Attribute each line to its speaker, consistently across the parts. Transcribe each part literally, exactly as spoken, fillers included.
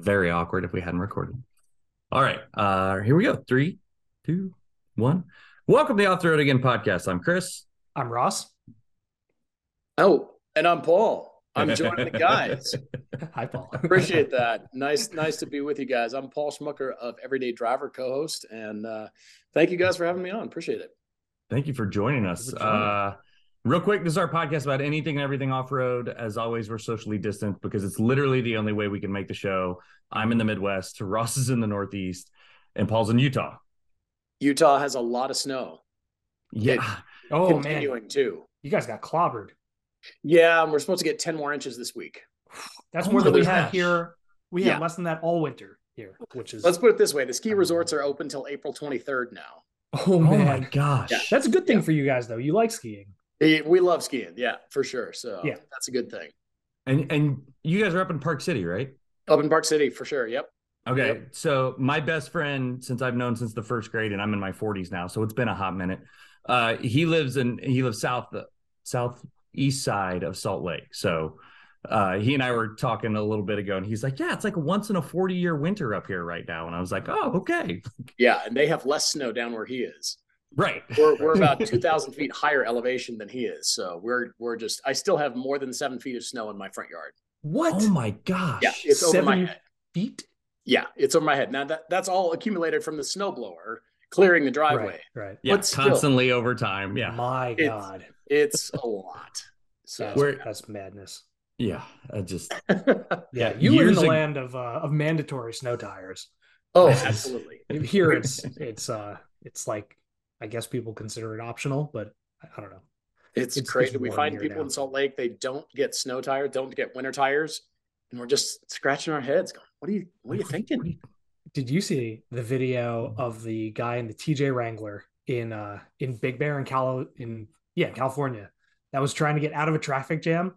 Speaker 1: very awkward if we hadn't recorded. All right, uh, here we go. Three, two, one. Welcome to the Off the Road Again podcast. I'm Chris.
Speaker 2: I'm Ross.
Speaker 3: Oh, and I'm Paul. I'm joining the guys.
Speaker 2: Hi, Paul.
Speaker 3: Appreciate that. Nice, nice to be with you guys. I'm Paul Schmucker of Everyday Driver, co-host, and uh, thank you guys for having me on. Appreciate it.
Speaker 1: Thank you for joining us. For joining. Uh, real quick, this is our podcast about anything and everything off-road. As always, we're socially distant because it's literally the only way we can make the show. I'm in the Midwest, Ross is in the Northeast, and Paul's in Utah.
Speaker 3: Utah has a lot of snow.
Speaker 1: Yeah.
Speaker 3: It,
Speaker 2: oh,
Speaker 3: continuing
Speaker 2: man.
Speaker 3: too.
Speaker 2: You guys got clobbered.
Speaker 3: Yeah, we're supposed to get ten more inches this week.
Speaker 2: That's
Speaker 1: Oh
Speaker 2: more than
Speaker 1: my
Speaker 2: we
Speaker 1: gosh.
Speaker 2: had here. We had
Speaker 3: Yeah.
Speaker 2: less than that all winter here, which is.
Speaker 3: Let's put it this way: the ski resorts are open till April twenty-third now.
Speaker 2: Oh,
Speaker 1: Oh
Speaker 2: man.
Speaker 1: my gosh.
Speaker 3: Yeah.
Speaker 2: That's a good thing
Speaker 3: Yeah.
Speaker 2: for you guys, though. You like skiing.
Speaker 3: Eh, We love skiing, yeah, for sure. So
Speaker 2: Yeah.
Speaker 3: that's a good thing.
Speaker 1: And and you guys are up in Park City, right?
Speaker 3: Up in Park City, for sure. Yep.
Speaker 1: Okay,
Speaker 3: Yep.
Speaker 1: so my best friend, since I've known since the first grade, and I'm in my forties now, so it's been a hot minute. Uh, he lives in he lives south southeast side of Salt Lake. So uh, he and I were talking a little bit ago, and he's like, "Yeah, it's like a once in a forty year winter up here right now." And I was like, "Oh, okay,
Speaker 3: Yeah, and they have less snow down where he is.
Speaker 1: right."
Speaker 3: We're we're about two thousand feet higher elevation than he is, so we're we're just. I still have more than seven feet of snow in my front yard.
Speaker 2: What?
Speaker 1: Oh my gosh!
Speaker 3: Yeah, it's over my
Speaker 2: Seven
Speaker 3: head.
Speaker 2: feet?
Speaker 3: Yeah, it's over my head. Now that that's all accumulated from the snowblower clearing the driveway.
Speaker 2: Right, right.
Speaker 1: yeah,
Speaker 3: but still-
Speaker 1: constantly over time. Yeah,
Speaker 2: My
Speaker 3: It's-
Speaker 2: God.
Speaker 3: It's a lot. So
Speaker 2: That's,
Speaker 1: Where-
Speaker 2: that's madness.
Speaker 1: yeah. I just
Speaker 2: Yeah,
Speaker 1: Yeah,
Speaker 2: you live in
Speaker 1: years
Speaker 2: the
Speaker 1: ag-
Speaker 2: land of uh, of mandatory snow tires.
Speaker 3: oh,
Speaker 1: This is-
Speaker 3: absolutely.
Speaker 2: Here, it's it's uh it's like I guess people consider it optional, but I I don't know.
Speaker 3: It's,
Speaker 2: It's-
Speaker 3: crazy.
Speaker 2: it's
Speaker 3: we
Speaker 2: warm
Speaker 3: find
Speaker 2: here
Speaker 3: people
Speaker 2: now.
Speaker 3: in Salt Lake, they don't get snow tires, don't get winter tires, and we're just scratching our heads, going, "What are you? What are you thinking?"
Speaker 2: Did you see the video of the guy in the T J Wrangler in uh in Big Bear in Cal in yeah California that was trying to get out of a traffic jam,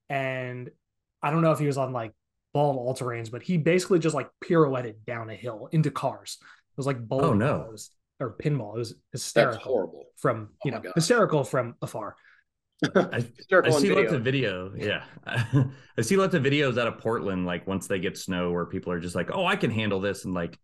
Speaker 2: and I don't know if he was on like bald all terrains, but he basically just like pirouetted down a hill into cars. It was like bowling
Speaker 1: Oh, no.
Speaker 2: balls or pinball. It was
Speaker 3: That's
Speaker 2: hysterical
Speaker 3: horrible.
Speaker 2: from you
Speaker 3: Oh my
Speaker 2: know
Speaker 3: gosh.
Speaker 2: hysterical from afar.
Speaker 1: I,
Speaker 3: Hysterical
Speaker 1: I
Speaker 3: on
Speaker 1: see
Speaker 3: video.
Speaker 1: lots of video. Yeah. I see lots of videos out of Portland, like once they get snow where people are just like, oh, I can handle this. And like,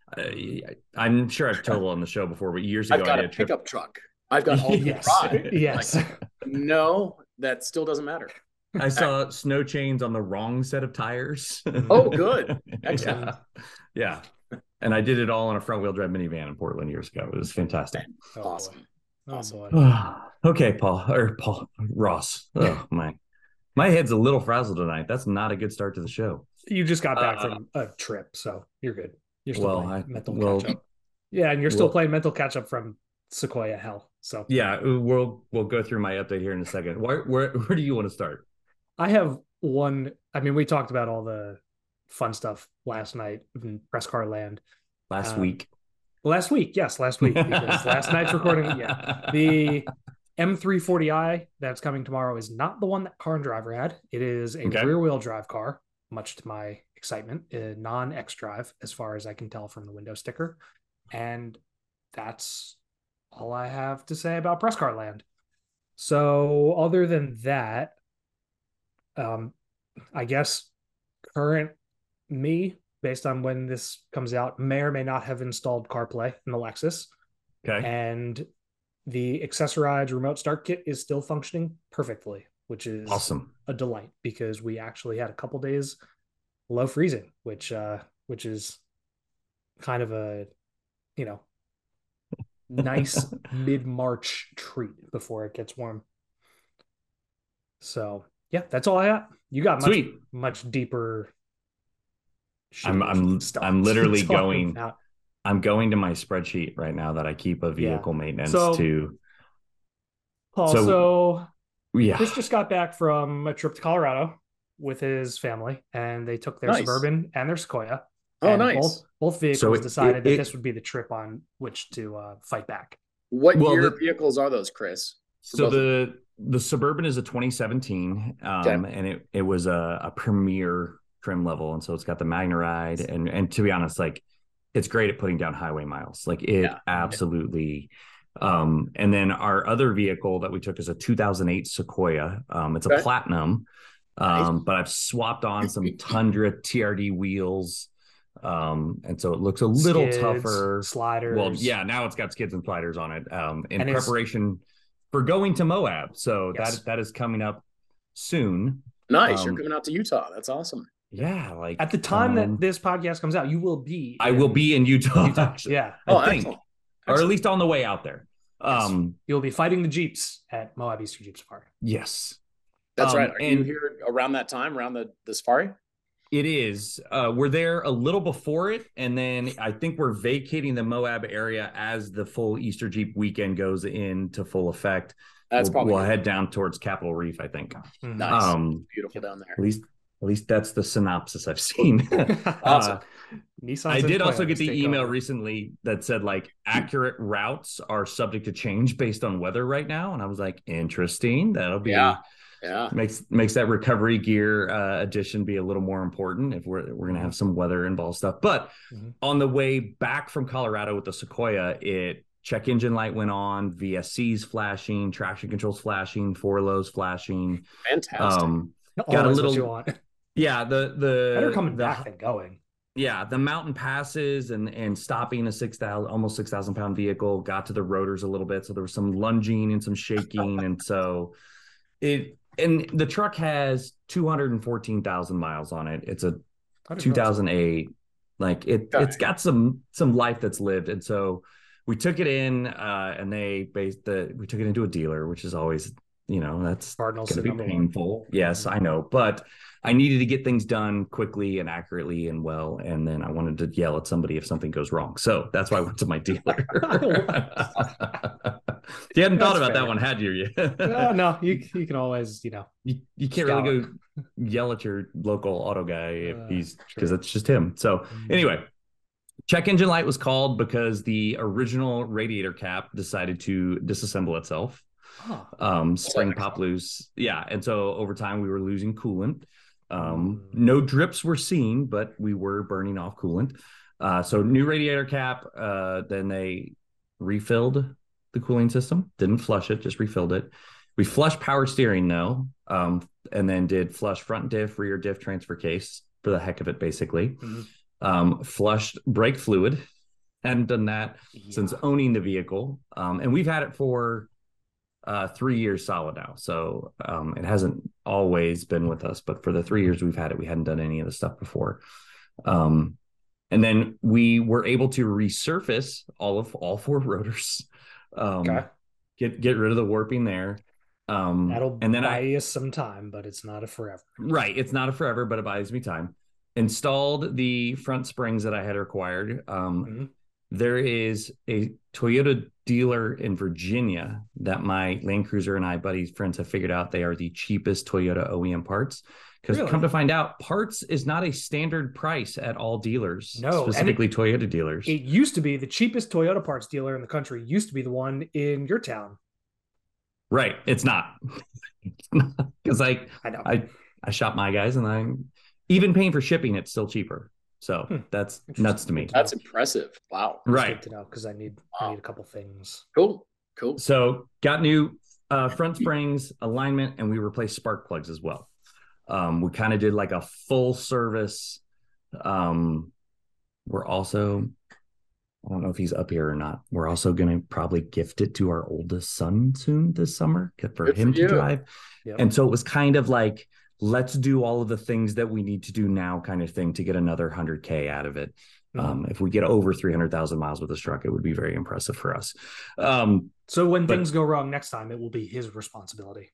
Speaker 1: I, I'm sure I've told on the show before, but years ago,
Speaker 3: I've got
Speaker 1: I
Speaker 3: a
Speaker 1: did a trip.
Speaker 3: pickup truck. I've got all the
Speaker 2: Yes,
Speaker 3: drive.
Speaker 2: yes.
Speaker 3: Like, no, that still doesn't matter.
Speaker 1: I saw snow chains on the wrong set of tires.
Speaker 3: Oh, good.
Speaker 1: yeah.
Speaker 3: Excellent.
Speaker 1: Yeah. And I did it all on a front wheel drive minivan in Portland years ago. It was fantastic.
Speaker 2: Oh, boy.
Speaker 3: Awesome.
Speaker 2: Oh,
Speaker 3: Awesome.
Speaker 2: boy.
Speaker 1: Okay, Paul or Paul Ross. Oh my, my head's a little frazzled tonight. That's not a good start to the show.
Speaker 2: You just got back
Speaker 1: Uh,
Speaker 2: from a trip, so you're good. You're still
Speaker 1: Well,
Speaker 2: playing
Speaker 1: I
Speaker 2: mental
Speaker 1: well,
Speaker 2: catch up. Yeah, and you're still
Speaker 1: well-
Speaker 2: playing mental catch up from Sequoia Hell. So
Speaker 1: yeah, we'll we'll go through my update here in a second. Where where where do you want to start?
Speaker 2: I have one. I mean, we talked about all the fun stuff last night in press car land.
Speaker 1: Last
Speaker 2: Um,
Speaker 1: week.
Speaker 2: Last week, yes, last week because last night's recording. Yeah, the M three forty i that's coming tomorrow is not the one that Car and Driver had. It is a
Speaker 1: Okay.
Speaker 2: rear wheel drive car, much to my excitement, a non X drive, as far as I can tell from the window sticker. And that's all I have to say about press car land. So, other than that, um, I guess current me, based on when this comes out, may or may not have installed CarPlay in the Lexus.
Speaker 1: Okay.
Speaker 2: And the accessorized remote start kit is still functioning perfectly, which is
Speaker 1: Awesome.
Speaker 2: a delight because we actually had a couple days low freezing, which uh which is kind of a you know nice mid-March treat before it gets warm. So yeah, that's all I got. You got much
Speaker 1: Sweet.
Speaker 2: much deeper
Speaker 1: I'm
Speaker 2: shitty
Speaker 1: I'm
Speaker 2: stuff
Speaker 1: I'm
Speaker 2: to
Speaker 1: literally
Speaker 2: talk
Speaker 1: going
Speaker 2: about.
Speaker 1: I'm going to my spreadsheet right now that I keep of
Speaker 2: Yeah.
Speaker 1: vehicle maintenance
Speaker 2: So-
Speaker 1: to
Speaker 2: Paul,
Speaker 1: So-
Speaker 2: so
Speaker 1: yeah.
Speaker 2: Chris just got back from a trip to Colorado with his family, and they took their
Speaker 3: Nice.
Speaker 2: Suburban and their Sequoia.
Speaker 3: Oh,
Speaker 2: and
Speaker 3: nice.
Speaker 2: Both both vehicles
Speaker 1: So it-
Speaker 2: decided
Speaker 1: it-
Speaker 2: that
Speaker 1: it-
Speaker 2: this would be the trip on which to uh, fight back.
Speaker 3: What
Speaker 1: Well,
Speaker 3: year
Speaker 1: the-
Speaker 3: vehicles are those, Chris?
Speaker 1: So
Speaker 3: both of
Speaker 1: the the Suburban is a twenty seventeen, um,
Speaker 3: Okay.
Speaker 1: and it it was a, a premier trim level, and so it's got the MagneRide, and and to be honest, like it's great at putting down highway miles, like it
Speaker 3: Yeah.
Speaker 1: absolutely. Um, and then our other vehicle that we took is a two thousand eight Sequoia. Um, it's a
Speaker 3: Okay.
Speaker 1: platinum, Um,
Speaker 3: Nice.
Speaker 1: but I've swapped on some Tundra T R D wheels. Um, and so it looks a little
Speaker 2: Skids,
Speaker 1: tougher.
Speaker 2: sliders.
Speaker 1: Well, yeah, now it's got skids and sliders on it. Um, in
Speaker 2: And it's-
Speaker 1: preparation for going to Moab. So
Speaker 2: Yes.
Speaker 1: that that is coming up soon.
Speaker 3: Nice.
Speaker 1: Um,
Speaker 3: You're coming out to Utah. That's awesome.
Speaker 1: Yeah, like
Speaker 2: At the time
Speaker 1: um,
Speaker 2: that this podcast comes out, you will be.
Speaker 1: I will be in Utah,
Speaker 2: Utah.
Speaker 1: actually.
Speaker 2: Yeah.
Speaker 1: I
Speaker 3: Oh,
Speaker 1: think,
Speaker 3: excellent.
Speaker 1: or at
Speaker 3: Excellent.
Speaker 1: least on the way out there.
Speaker 2: Yes.
Speaker 1: Um,
Speaker 2: You'll be fighting the Jeeps at Moab Easter Jeep Safari.
Speaker 1: yes,
Speaker 3: That's
Speaker 1: um,
Speaker 3: right. Are
Speaker 1: and
Speaker 3: you here around that time, around the, the safari?
Speaker 1: it is. Uh, we're there a little before it, and then I think we're vacating the Moab area as the full Easter Jeep weekend goes into full effect.
Speaker 3: That's
Speaker 1: we'll,
Speaker 3: probably
Speaker 1: we'll
Speaker 3: good.
Speaker 1: head down towards Capitol Reef, I think.
Speaker 2: Mhm.
Speaker 3: Nice.
Speaker 1: Um,
Speaker 3: Beautiful down there.
Speaker 1: at least, at least that's the synopsis I've seen.
Speaker 3: Awesome.
Speaker 1: Uh,
Speaker 2: Nissan's
Speaker 1: I
Speaker 2: in
Speaker 1: did also
Speaker 2: Pueblo
Speaker 1: get the
Speaker 2: to take
Speaker 1: email
Speaker 2: over.
Speaker 1: recently that said like accurate routes are subject to change based on weather right now, and I was like, interesting. That'll be
Speaker 3: Yeah. Yeah.
Speaker 1: makes makes that recovery gear uh, addition be a little more important if we're we're gonna have some weather involved stuff. But
Speaker 2: Mhm.
Speaker 1: on the way back from Colorado with the Sequoia, it check engine light went on, V S Cs flashing, traction controls flashing, four lows flashing.
Speaker 3: Fantastic.
Speaker 1: Um,
Speaker 2: Always
Speaker 1: got a
Speaker 2: what
Speaker 1: little
Speaker 2: you want.
Speaker 1: yeah, the the
Speaker 2: Better coming
Speaker 1: the,
Speaker 2: back than going.
Speaker 1: yeah, the mountain passes and and stopping a six thousand almost six thousand pound vehicle got to the rotors a little bit, so there was some lunging and some shaking, and so it and the truck has two hundred fourteen thousand miles on it. It's a
Speaker 2: I didn't
Speaker 1: two
Speaker 2: realize that.
Speaker 1: thousand eight, like it
Speaker 3: Okay.
Speaker 1: it's got some some life that's lived, and so we took it in uh and they based the we took it into a dealer, which is always, you know, that's
Speaker 2: Cardinals
Speaker 1: gonna be
Speaker 2: number one.
Speaker 1: painful. Yes, I know, but I needed to get things done quickly and accurately and well, and then I wanted to yell at somebody if something goes wrong. So that's why I went to my dealer. You hadn't thought
Speaker 2: That's
Speaker 1: about
Speaker 2: fair.
Speaker 1: that one, had you?
Speaker 2: No, no, you you can always, you know.
Speaker 1: you, you can't
Speaker 2: Scout.
Speaker 1: really go yell at your local auto guy if
Speaker 2: Uh,
Speaker 1: he's
Speaker 2: true.
Speaker 1: because it's just him. So
Speaker 2: Mm.
Speaker 1: anyway, check engine light was called because the original radiator cap decided to disassemble itself.
Speaker 2: Huh.
Speaker 1: Um, spring
Speaker 3: like-
Speaker 1: pop loose. Yeah. And so over time we were losing coolant. Um,
Speaker 2: Mm.
Speaker 1: no drips were seen, but we were burning off coolant. Uh, so new radiator cap. Uh, then they refilled the cooling system, didn't flush it, just refilled it. We flushed power steering though, um, and then did flush front diff, rear diff transfer case for the heck of it, basically.
Speaker 2: Mhm.
Speaker 1: Um, flushed brake fluid. Hadn't done that since
Speaker 2: Yeah.
Speaker 1: owning the vehicle. Um, and we've had it for uh, three years solid now. So um, it hasn't always been with us, but for the three years we've had it, we hadn't done any of the stuff before. Um, and then we were able to resurface all of all four rotors. Um,
Speaker 2: Okay.
Speaker 1: get get rid of the warping there. Um,
Speaker 2: That'll
Speaker 1: and then
Speaker 2: buy
Speaker 1: I
Speaker 2: you some time, but it's not a forever.
Speaker 1: right, it's not a forever, but it buys me time. Installed the front springs that I had required. Um,
Speaker 2: Mhm.
Speaker 1: There is a Toyota dealer in Virginia that my Land Cruiser and I, buddies, friends, have figured out they are the cheapest Toyota O E M parts. Because
Speaker 2: Really?
Speaker 1: come to find out, parts is not a standard price at all dealers,
Speaker 2: No, and
Speaker 1: specifically Toyota dealers.
Speaker 2: It used to be the cheapest Toyota parts dealer in the country. Used to be the one in your town.
Speaker 1: Right, it's not. Because I,
Speaker 2: I know.
Speaker 1: I, I shop my guys, and I'm even paying for shipping, it's still cheaper. So
Speaker 2: Hmm.
Speaker 1: that's
Speaker 2: Interesting.
Speaker 1: nuts to me.
Speaker 3: That's impressive. Wow.
Speaker 2: It's
Speaker 1: Right.
Speaker 2: good to know because I need I need a couple things.
Speaker 3: Cool. Cool.
Speaker 1: So got new uh, front springs, alignment, and we replaced spark plugs as well. Um, we kind of did like a full service. Um, we're also, I don't know if he's up here or not. We're also going to probably gift it to our oldest son soon this summer for
Speaker 3: Good for
Speaker 1: him to
Speaker 3: you.
Speaker 1: drive.
Speaker 2: Yep.
Speaker 1: And so it was kind of like, let's do all of the things that we need to do now kind of thing to get another one hundred K out of it.
Speaker 2: Mhm.
Speaker 1: Um, if we get over three hundred thousand miles with this truck, it would be very impressive for us. Um,
Speaker 2: So when
Speaker 1: but-
Speaker 2: things go wrong next time, it will be his responsibility.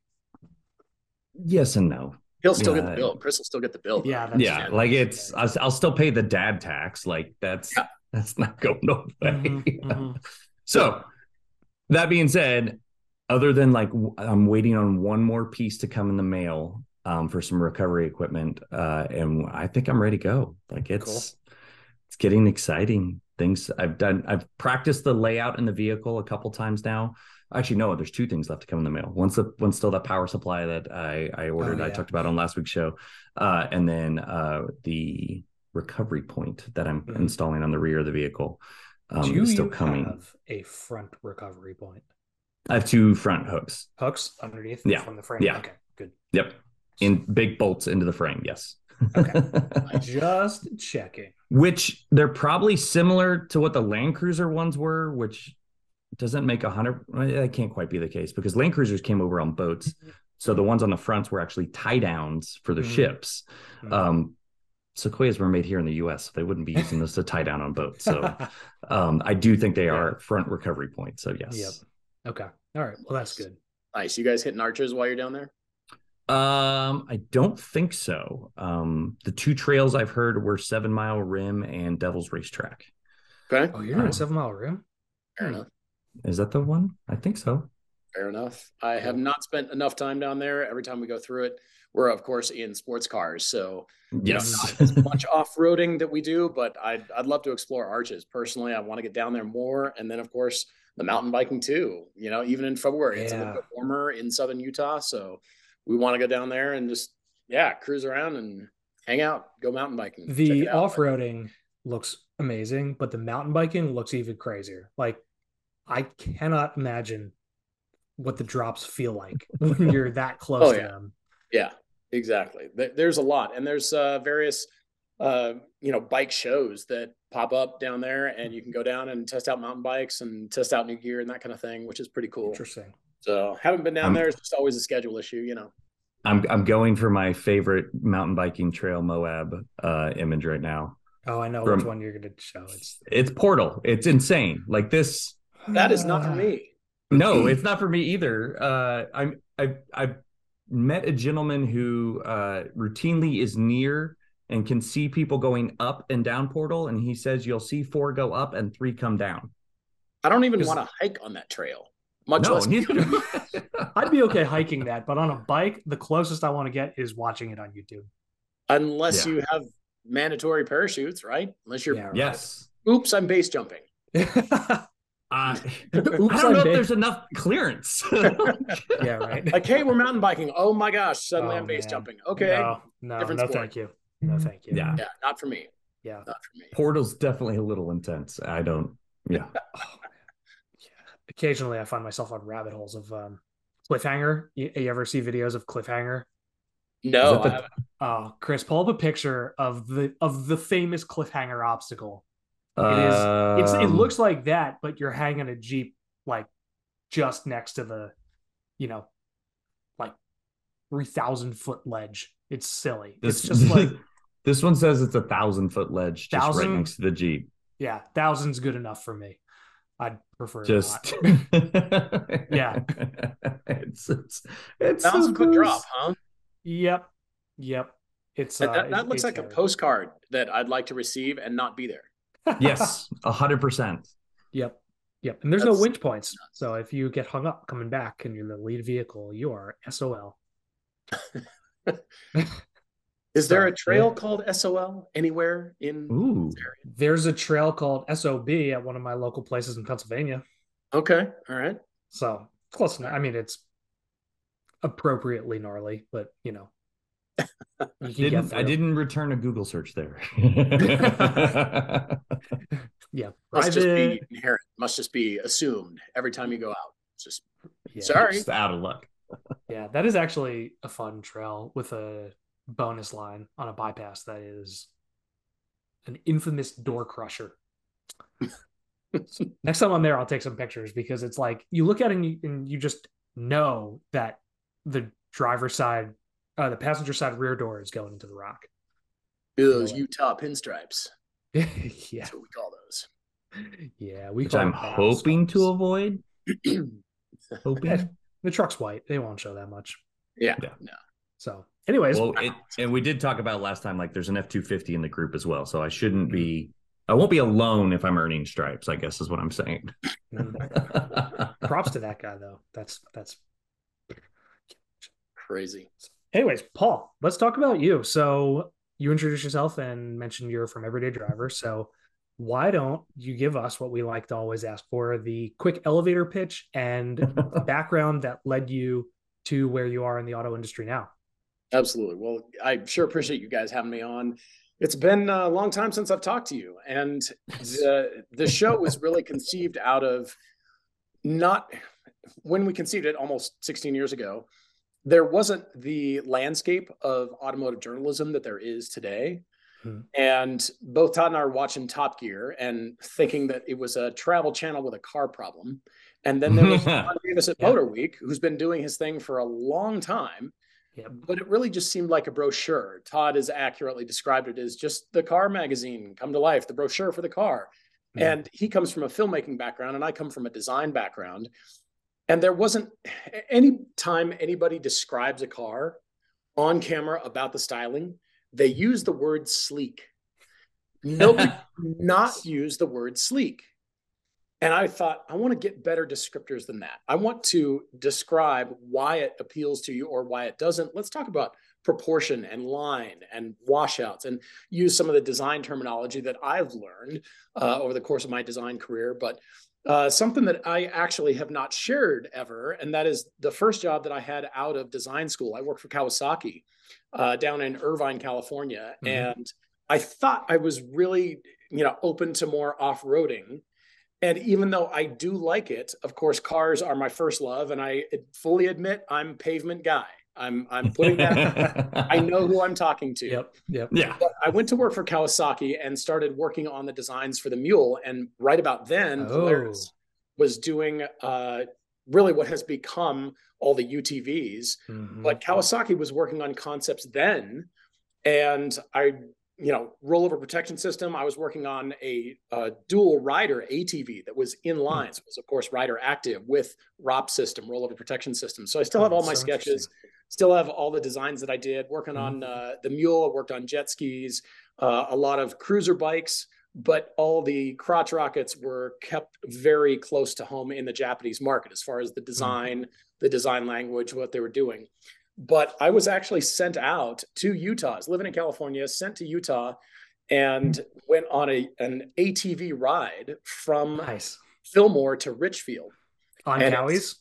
Speaker 1: yes and no.
Speaker 3: He'll still get
Speaker 1: Yeah.
Speaker 3: the bill. Chris will still get the bill. though.
Speaker 2: Yeah, that's
Speaker 1: Yeah,
Speaker 2: true.
Speaker 1: like it's I'll, I'll still pay the dad tax. Like that's
Speaker 3: Yeah.
Speaker 1: that's not going away.
Speaker 2: Mhm, mhm.
Speaker 1: So that being said, other than like w- I'm waiting on one more piece to come in the mail um, for some recovery equipment, uh, and I think I'm ready to go. Like it's
Speaker 2: Cool.
Speaker 1: it's getting exciting. Things I've done. I've practiced the layout in the vehicle a couple times now. Actually, no, there's two things left to come in the mail. One's the one's still that power supply that I I ordered.
Speaker 2: Oh,
Speaker 1: I
Speaker 2: yeah.
Speaker 1: talked about on last week's show, uh, and then uh, the recovery point that I'm
Speaker 2: Mhm.
Speaker 1: installing on the rear of the vehicle um,
Speaker 2: Do
Speaker 1: is still
Speaker 2: you
Speaker 1: coming.
Speaker 2: have a front recovery point?
Speaker 1: I have two front hooks.
Speaker 2: Hooks underneath
Speaker 1: Yeah.
Speaker 2: from the frame?
Speaker 1: Yeah.
Speaker 2: Okay, good.
Speaker 1: Yep. in big bolts into the frame. Yes.
Speaker 2: Okay. Just checking.
Speaker 1: Which they're probably similar to what the Land Cruiser ones were, which doesn't make a hundred. That can't quite be the case because Land Cruisers came over on boats. So the ones on the fronts were actually tie downs for the mm-hmm. ships. Mm-hmm. Um, Sequoias were made here in the U S, so they wouldn't be using those to tie down on boats. So um, I do think they are front recovery points. So yes.
Speaker 2: Yep. Okay. All right. Well, that's good.
Speaker 3: Nice. You guys hitting arches while you're down there?
Speaker 1: Um, I don't think so. Um, the two trails I've heard were Seven Mile Rim and Devil's Racetrack.
Speaker 3: Okay.
Speaker 2: Oh, you're doing um, Seven Mile Rim?
Speaker 3: Fair enough.
Speaker 1: Is that the one? I think so.
Speaker 3: Fair enough. I have not spent enough time down there. Every time we go through it, we're of course in sports cars, so
Speaker 1: yes,
Speaker 3: not as much off-roading that we do. But I'd I'd love to explore arches personally. I want to get down there more, and then of course the mountain biking too. You know, even in February, yeah. It's a little bit warmer in southern Utah, so we want to go down there and just yeah cruise around and hang out, go mountain biking.
Speaker 2: The off-roading looks amazing, but the mountain biking looks even crazier. Like I cannot imagine what the drops feel like when you're that close oh,
Speaker 3: yeah.
Speaker 2: to them.
Speaker 3: Yeah, exactly. There's a lot. And there's uh, various, uh, you know, bike shows that pop up down there, and you can go down and test out mountain bikes and test out new gear and that kind of thing, which is pretty cool.
Speaker 2: Interesting.
Speaker 3: So haven't been down
Speaker 1: I'm,
Speaker 3: there. It's just always a schedule issue, you know.
Speaker 1: I'm I'm going for my favorite mountain biking trail Moab uh, image right now.
Speaker 2: Oh, I know From, which one you're going to show. It's
Speaker 1: it's Portal. It's insane. Like this.
Speaker 3: That is not for me.
Speaker 1: No, it's not for me either. Uh, I'm I I've met a gentleman who uh, routinely is near and can see people going up and down Portal, and he says you'll see four go up and three come down.
Speaker 3: I don't even want to hike on that trail. Much
Speaker 1: no,
Speaker 3: less.
Speaker 1: Neither
Speaker 2: I'd be okay hiking that, but on a bike, the closest I want to get is watching it on YouTube.
Speaker 3: Unless
Speaker 1: yeah.
Speaker 3: you have mandatory parachutes, right? Unless you're
Speaker 2: yeah, right.
Speaker 1: yes.
Speaker 3: Oops, I'm base jumping.
Speaker 1: Uh, Oops, I don't know if there's enough clearance.
Speaker 2: yeah, right.
Speaker 3: Like, hey, we're mountain biking. Oh my gosh, suddenly
Speaker 2: oh,
Speaker 3: I'm base
Speaker 2: man.
Speaker 3: jumping. Okay.
Speaker 2: No, no,
Speaker 3: Different
Speaker 2: no
Speaker 3: sport.
Speaker 2: thank you. No, thank you.
Speaker 1: Yeah.
Speaker 3: Yeah, not for me.
Speaker 2: Yeah.
Speaker 3: Not for me.
Speaker 1: Portal's definitely a little intense. I don't, yeah.
Speaker 2: oh, yeah. Occasionally I find myself on rabbit holes of um, Cliffhanger. You, you ever see videos of Cliffhanger?
Speaker 3: No.
Speaker 1: The,
Speaker 3: I haven't.
Speaker 2: Oh, Chris, pull up a picture of the of the famous Cliffhanger obstacle. It is.
Speaker 1: Um,
Speaker 2: It's. It looks like that, but you're hanging a Jeep like just next to the, you know, like three thousand foot ledge. It's silly.
Speaker 1: This,
Speaker 2: it's just like
Speaker 1: this one says it's a thousand foot ledge just
Speaker 2: thousand?
Speaker 1: right next to the Jeep.
Speaker 2: Yeah, thousand's good enough for me. I'd prefer
Speaker 1: just
Speaker 2: not. yeah,
Speaker 1: it's it's it's
Speaker 3: thousand
Speaker 1: so
Speaker 3: foot drop, huh?
Speaker 2: Yep, yep. It's
Speaker 3: that,
Speaker 2: uh,
Speaker 3: that, that
Speaker 2: it,
Speaker 3: looks like
Speaker 2: scary.
Speaker 3: a postcard that I'd like to receive and not be there.
Speaker 1: Yes, a hundred percent.
Speaker 2: Yep, yep. And there's
Speaker 3: That's
Speaker 2: no winch points, so if you get hung up coming back and you're the lead vehicle, you are S O L.
Speaker 3: Is there a trail
Speaker 2: yeah.
Speaker 3: called S O L anywhere in
Speaker 1: Ooh.
Speaker 3: this area?
Speaker 2: There's a trail called S O B at one of my local places in Pennsylvania.
Speaker 3: Okay, all right.
Speaker 2: So close enough. I mean, it's appropriately gnarly, but you know, you can
Speaker 1: didn't,
Speaker 2: get
Speaker 1: I didn't return a Google search there.
Speaker 2: yeah,
Speaker 3: must
Speaker 2: private...
Speaker 3: just be inherent. Must just be assumed every time you go out. It's just
Speaker 2: yeah.
Speaker 3: sorry,
Speaker 1: just out of luck.
Speaker 2: Yeah, that is actually a fun trail with a bonus line on a bypass that is an infamous door crusher. Next time I'm there, I'll take some pictures because it's like you look at it and you, and you just know that the driver's side, uh, the passenger side rear door is going into the rock.
Speaker 3: Those you know, Utah pinstripes.
Speaker 2: yeah,
Speaker 3: that's what we call those.
Speaker 2: Yeah, we.
Speaker 1: Which I'm hoping to avoid. hoping.
Speaker 2: Yeah, the truck's white; they won't show that much.
Speaker 3: Yeah, yeah. no.
Speaker 2: So, anyways,
Speaker 1: well, it, and we did talk about last time. Like, there's an F two fifty in the group as well, so I shouldn't be. I won't be alone if I'm earning stripes, I guess is what I'm saying.
Speaker 2: Props to that guy, though. That's that's
Speaker 3: crazy.
Speaker 2: Anyways, Paul, let's talk about you. So you introduced yourself and mentioned you're from Everyday Driver. So why don't you give us what we like to always ask for, the quick elevator pitch and the background that led you to where you are in the auto industry now?
Speaker 3: Absolutely. Well, I sure appreciate you guys having me on. It's been a long time since I've talked to you, and the the show was really conceived out of not when we conceived it almost sixteen years ago. there wasn't the landscape of automotive journalism that there is today. Hmm. And both Todd and I are watching Top Gear and thinking that it was a travel channel with a car problem. And then there was John Davis at yep. Motor Week, who's been doing his thing for a long time. Yep. But it really just seemed like a brochure. Todd has accurately described it as just the car magazine come to life, the brochure for the car. Mm-hmm. And he comes from a filmmaking background and I come from a design background. And there wasn't any time anybody describes a car on camera about the styling, they use the word sleek. Nobody not use the word sleek. And I thought, I want to get better descriptors than that. I want to describe why it appeals to you or why it doesn't. Let's talk about proportion and line and washouts and use some of the design terminology that I've learned uh, over the course of my design career. But uh, something that I actually have not shared ever, and that is the first job that I had out of design school. I worked for Kawasaki uh, down in Irvine, California. Mm-hmm. And I thought I was really, you know, open to more off-roading. And even though I do like it, of course, cars are my first love. And I fully admit I'm a pavement guy. I'm I'm putting that, I know who I'm talking to.
Speaker 2: Yep. Yep.
Speaker 1: Yeah.
Speaker 3: But I went to work for Kawasaki and started working on the designs for the Mule. And right about then, oh. Polaris was doing uh, really what has become all the U T Vs. Mm-hmm. But Kawasaki was working on concepts then. And I you know, rollover protection system. I was working on a, a dual rider A T V that was in line. So it was, of course, rider active with R O P system, rollover protection system. So I still have all my so sketches, still have all the designs that I did, working mm-hmm. on uh, the Mule. I worked on jet skis, uh, a lot of cruiser bikes, but all the crotch rockets were kept very close to home in the Japanese market as far as the design, mm-hmm. the design language, what they were doing. But I was actually sent out to Utah. I was living in California, sent to Utah, and went on a an A T V ride from nice. Fillmore to Richfield.
Speaker 2: On Cowies?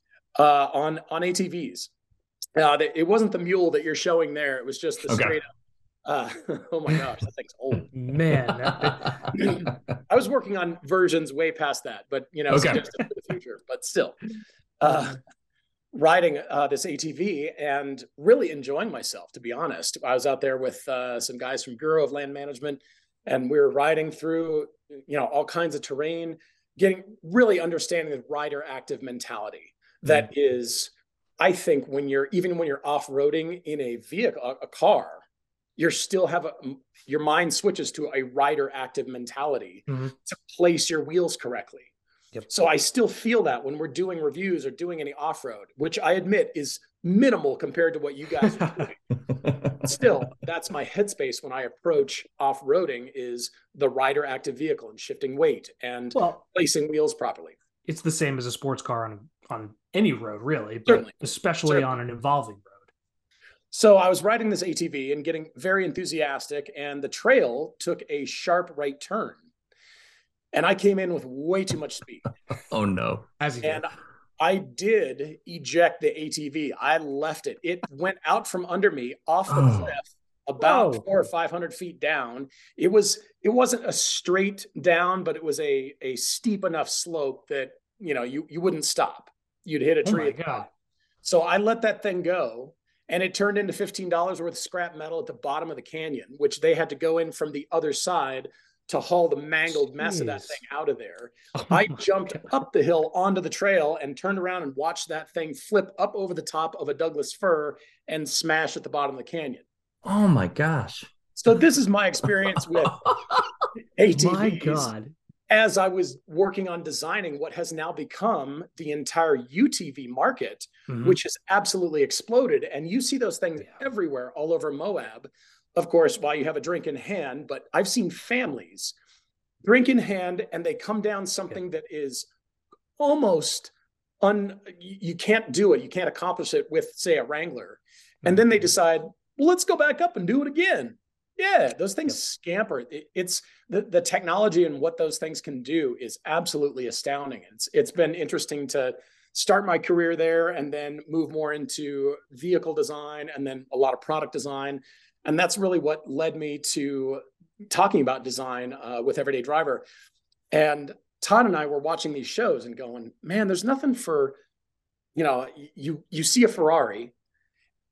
Speaker 3: Uh, on, on A T Vs. Uh, it wasn't the Mule that you're showing there. It was just the okay. straight up. Uh, oh my gosh, that thing's old.
Speaker 2: Man. That...
Speaker 3: I was working on versions way past that, but, you know, okay. suggested for the future. But still. Uh, riding uh, this A T V and really enjoying myself, to be honest. I was out there with uh, some guys from Bureau of Land Management, and we were riding through, you know, all kinds of terrain, getting really understanding the rider active mentality. That mm-hmm. is, I think, when you're, even when you're off-roading in a vehicle, a, a car, you're still have a, your mind switches to a rider active mentality mm-hmm. to place your wheels correctly. Yep. So I still feel that when we're doing reviews or doing any off-road, which I admit is minimal compared to what you guys are doing. Still, that's my headspace when I approach off-roading is the rider active vehicle and shifting weight and well, placing wheels properly.
Speaker 2: It's the same as a sports car on, on any road, really, but Certainly. especially Certainly. on an evolving road.
Speaker 3: So I was riding this A T V and getting very enthusiastic, and the trail took a sharp right turn. And I came in with way too much speed.
Speaker 1: Oh, no.
Speaker 3: As and did. I did eject the A T V. I left it. It went out from under me off the oh. cliff about Whoa. four or five hundred feet down. It was, it wasn't a straight down, but it was a, a steep enough slope that, you know, you, you wouldn't stop. You'd hit a tree.
Speaker 2: Oh my God.
Speaker 3: So I let that thing go, and it turned into fifteen dollars worth of scrap metal at the bottom of the canyon, which they had to go in from the other side to haul the mangled mess Jeez. of that thing out of there. Oh I jumped God. up the hill onto the trail and turned around and watched that thing flip up over the top of a Douglas fir and smash at the bottom of the canyon.
Speaker 1: Oh my gosh.
Speaker 3: So this is my experience with A T Vs.
Speaker 2: My God.
Speaker 3: As I was working on designing what has now become the entire U T V market, mm-hmm. which has absolutely exploded. And you see those things yeah. everywhere, all over Moab. Of course, while you have a drink in hand, but I've seen families drink in hand and they come down something that is almost un, you can't do it. You can't accomplish it with, say, a Wrangler. And then they decide, well, let's go back up and do it again. Yeah, those things yep. scamper. It, it's the, the technology and what those things can do is absolutely astounding. It's It's been interesting to start my career there and then move more into vehicle design and then a lot of product design. And that's really what led me to talking about design uh, with Everyday Driver. And Todd and I were watching these shows and going, man, there's nothing for, you know, you you see a Ferrari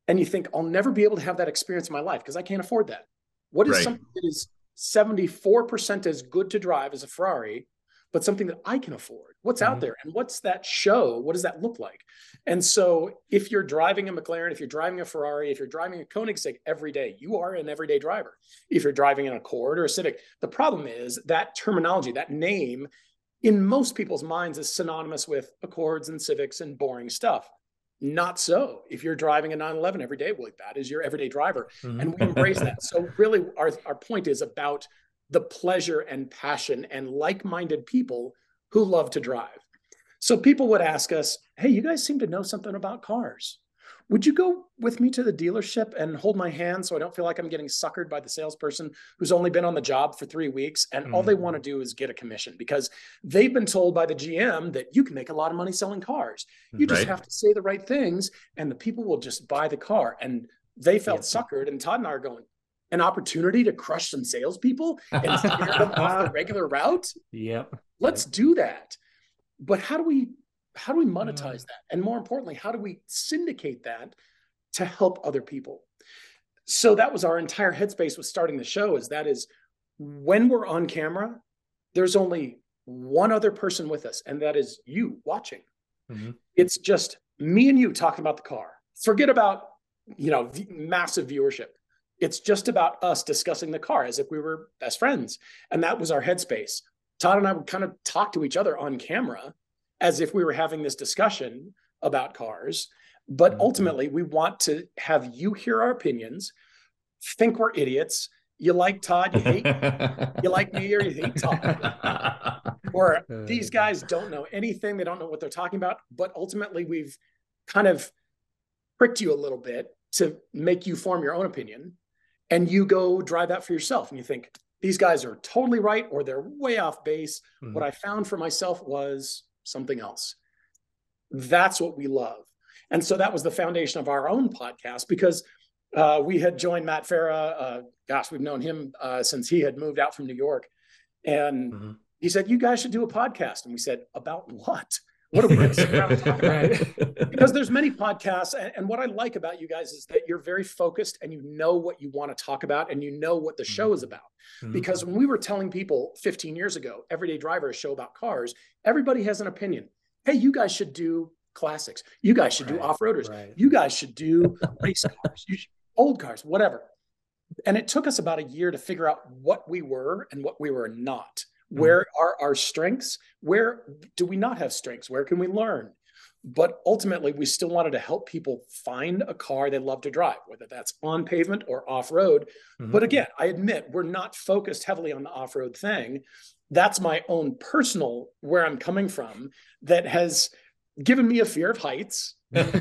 Speaker 3: and you think, I'll never be able to have that experience in my life because I can't afford that. What is
Speaker 1: Right.
Speaker 3: something that is seventy-four percent as good to drive as a Ferrari, but something that I can afford? What's
Speaker 2: Mhm.
Speaker 3: out there? And what's that show? What does that look like? And so if you're driving a McLaren, if you're driving a Ferrari, if you're driving a Koenigsegg every day, you are an everyday driver. If you're driving an Accord or a Civic, the problem is that terminology, that name in most people's minds is synonymous with Accords and Civics and boring stuff. Not so. If you're driving a nine eleven every day, well, that is your everyday driver.
Speaker 2: Mhm.
Speaker 3: And we embrace that. So really our, our point is about the pleasure and passion and like-minded people who love to drive. So people would ask us, hey, you guys seem to know something about cars. Would you go with me to the dealership and hold my hand so I don't feel like I'm getting suckered by the salesperson who's only been on the job for three weeks and mm-hmm. all they want to do is get a commission because they've been told by the G M that you can make a lot of money selling cars. You just
Speaker 1: right.
Speaker 3: have to say the right things and the people will just buy the car. And they felt yep. suckered. And Todd and I are going, an opportunity to crush some salespeople and steer them off the regular route?
Speaker 2: Yep.
Speaker 3: Let's
Speaker 2: yep.
Speaker 3: do that. But how do we how do we monetize that? And more importantly, how do we syndicate that to help other people? So that was our entire headspace with starting the show, is that is when we're on camera, there's only one other person with us, and that is you watching. Mm-hmm. It's just me and you talking about the car. Forget about, you know, massive viewership. It's just about us discussing the car as if we were best friends. And that was our headspace. Todd and I would kind of talk to each other on camera as if we were having this discussion about cars. But ultimately, we want to have you hear our opinions, think we're idiots. You like Todd, you hate you like me, or you hate Todd. Or these guys don't know anything. They don't know what they're talking about. But ultimately, we've kind of pricked you a little bit to make you form your own opinion. And you go drive that for yourself. And you think, these guys are totally right, or they're way off base. Mm-hmm. What I found for myself was something else. That's what we love. And so that was the foundation of our own podcast, because uh, we had joined Matt Farah. Uh, gosh, we've known him uh, since he had moved out from New York. And mm-hmm. he said, you guys should do a podcast. And we said, about what? What are we going to sit around and talk about? Because there's many podcasts. And, and what I like about you guys is that you're very focused and you know what you want to talk about and you know what the show is about. Mm-hmm. Because when we were telling people fifteen years ago, Everyday Driver, a show about cars, everybody has an opinion. Hey, you guys should do classics. You guys should right, do off-roaders. Right. You guys should do race cars, you should, old cars, whatever. And it took us about a year to figure out what we were and what we were not. Where are our strengths? Where do we not have strengths? Where can we learn? But ultimately, we still wanted to help people find a car they love to drive, whether that's on pavement or off-road. Mm-hmm. But again, I admit we're not focused heavily on the off-road thing. That's my own personal, where I'm coming from, that has given me a fear of heights.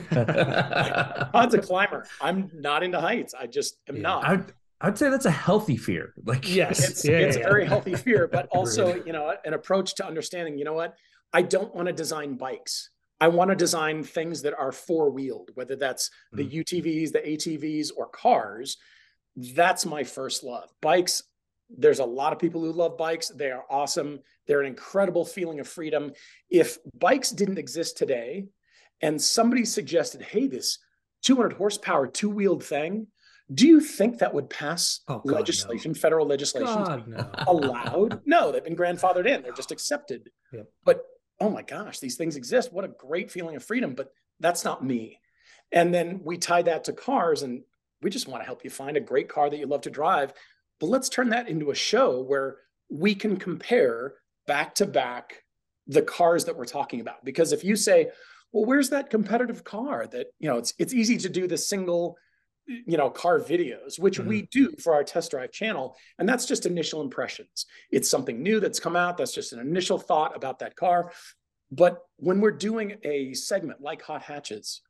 Speaker 3: Todd's a climber. I'm not into heights. I just am yeah. not.
Speaker 1: I- I'd say that's a healthy fear. Like,
Speaker 3: yes, it's, yeah, it's yeah. a very healthy fear, but also, you know, an approach to understanding, you know what, I don't want to design bikes. I want to design things that are four-wheeled, whether that's the mm. U T Vs, the A T Vs, or cars. That's my first love. Bikes, there's a lot of people who love bikes. They are awesome. They're an incredible feeling of freedom. If bikes didn't exist today and somebody suggested, hey, this two hundred horsepower two-wheeled thing, do you think that would pass oh, God, legislation, no. federal legislation God, no. allowed? No, they've been grandfathered in. They're just accepted. Yep. But, oh my gosh, these things exist. What a great feeling of freedom. But that's not me. And then we tie that to cars, and we just want to help you find a great car that you love to drive. But let's turn that into a show where we can compare back to back the cars that we're talking about. Because if you say, well, where's that competitive car that, you know, it's it's easy to do the single you know, car videos, which mm-hmm. we do for our test drive channel. And that's just initial impressions. It's something new that's come out. That's just an initial thought about that car. But when we're doing a segment like Hot Hatches,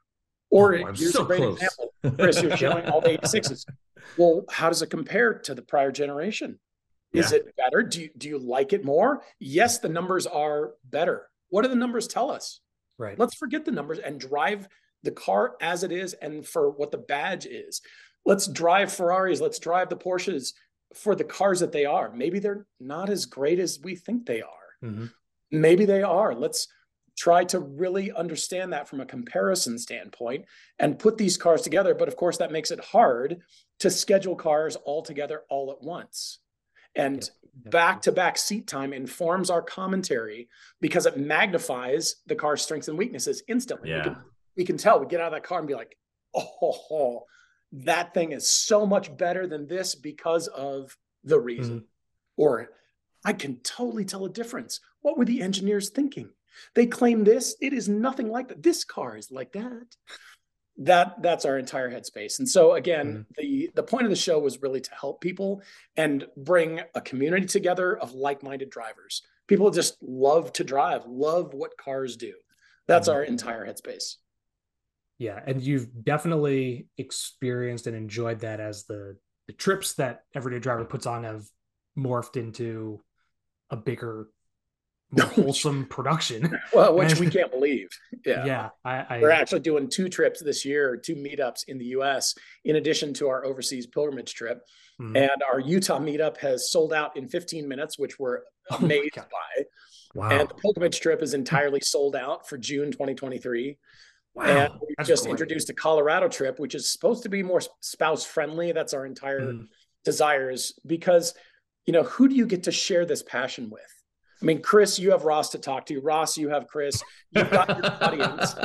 Speaker 3: or
Speaker 1: oh,
Speaker 3: here's
Speaker 1: so
Speaker 3: a great
Speaker 1: close.
Speaker 3: example, Chris, you're showing all the eighty-sixes. Well, how does it compare to the prior generation? Is yeah. it better? Do you, do you like it more? Yes, the numbers are better. What do the numbers tell us?
Speaker 2: Right.
Speaker 3: Let's forget the numbers and drive the car as it is and for what the badge is. Let's drive Ferraris. Let's drive the Porsches for the cars that they are. Maybe they're not as great as we think they are. Mm-hmm. Maybe they are. Let's try to really understand that from a comparison standpoint and put these cars together. But of course, that makes it hard to schedule cars all together all at once. And yep. Yep. back-to-back seat time informs our commentary because it magnifies the car's strengths and weaknesses instantly.
Speaker 1: Yeah.
Speaker 3: We can, we can tell. We get out of that car and be like, oh, that thing is so much better than this because of the reason. Mm-hmm. Or I can totally tell a difference. What were the engineers thinking? They claim this. It is nothing like that. This car is like that. That that's our entire headspace. And so again, mm-hmm. the the point of the show was really to help people and bring a community together of like-minded drivers. People just love to drive, love what cars do. That's mm-hmm. our entire headspace.
Speaker 2: Yeah, and you've definitely experienced and enjoyed that as the the trips that Everyday Driver puts on have morphed into a bigger, more wholesome production.
Speaker 3: Well, which and, we can't believe. Yeah.
Speaker 2: Yeah. I, I,
Speaker 3: We're actually doing two trips this year, two meetups in the U S, in addition to our overseas pilgrimage trip. Mm-hmm. And our Utah meetup has sold out in fifteen minutes, which we're amazed oh by. Wow. And the pilgrimage trip is entirely sold out for June twenty twenty-three. Wow. And we just great. introduced a Colorado trip, which is supposed to be more spouse friendly. That's our entire mm. desires, because, you know, who do you get to share this passion with? I mean, Chris, you have Ross to talk to. Ross, you have Chris. You've got your audience.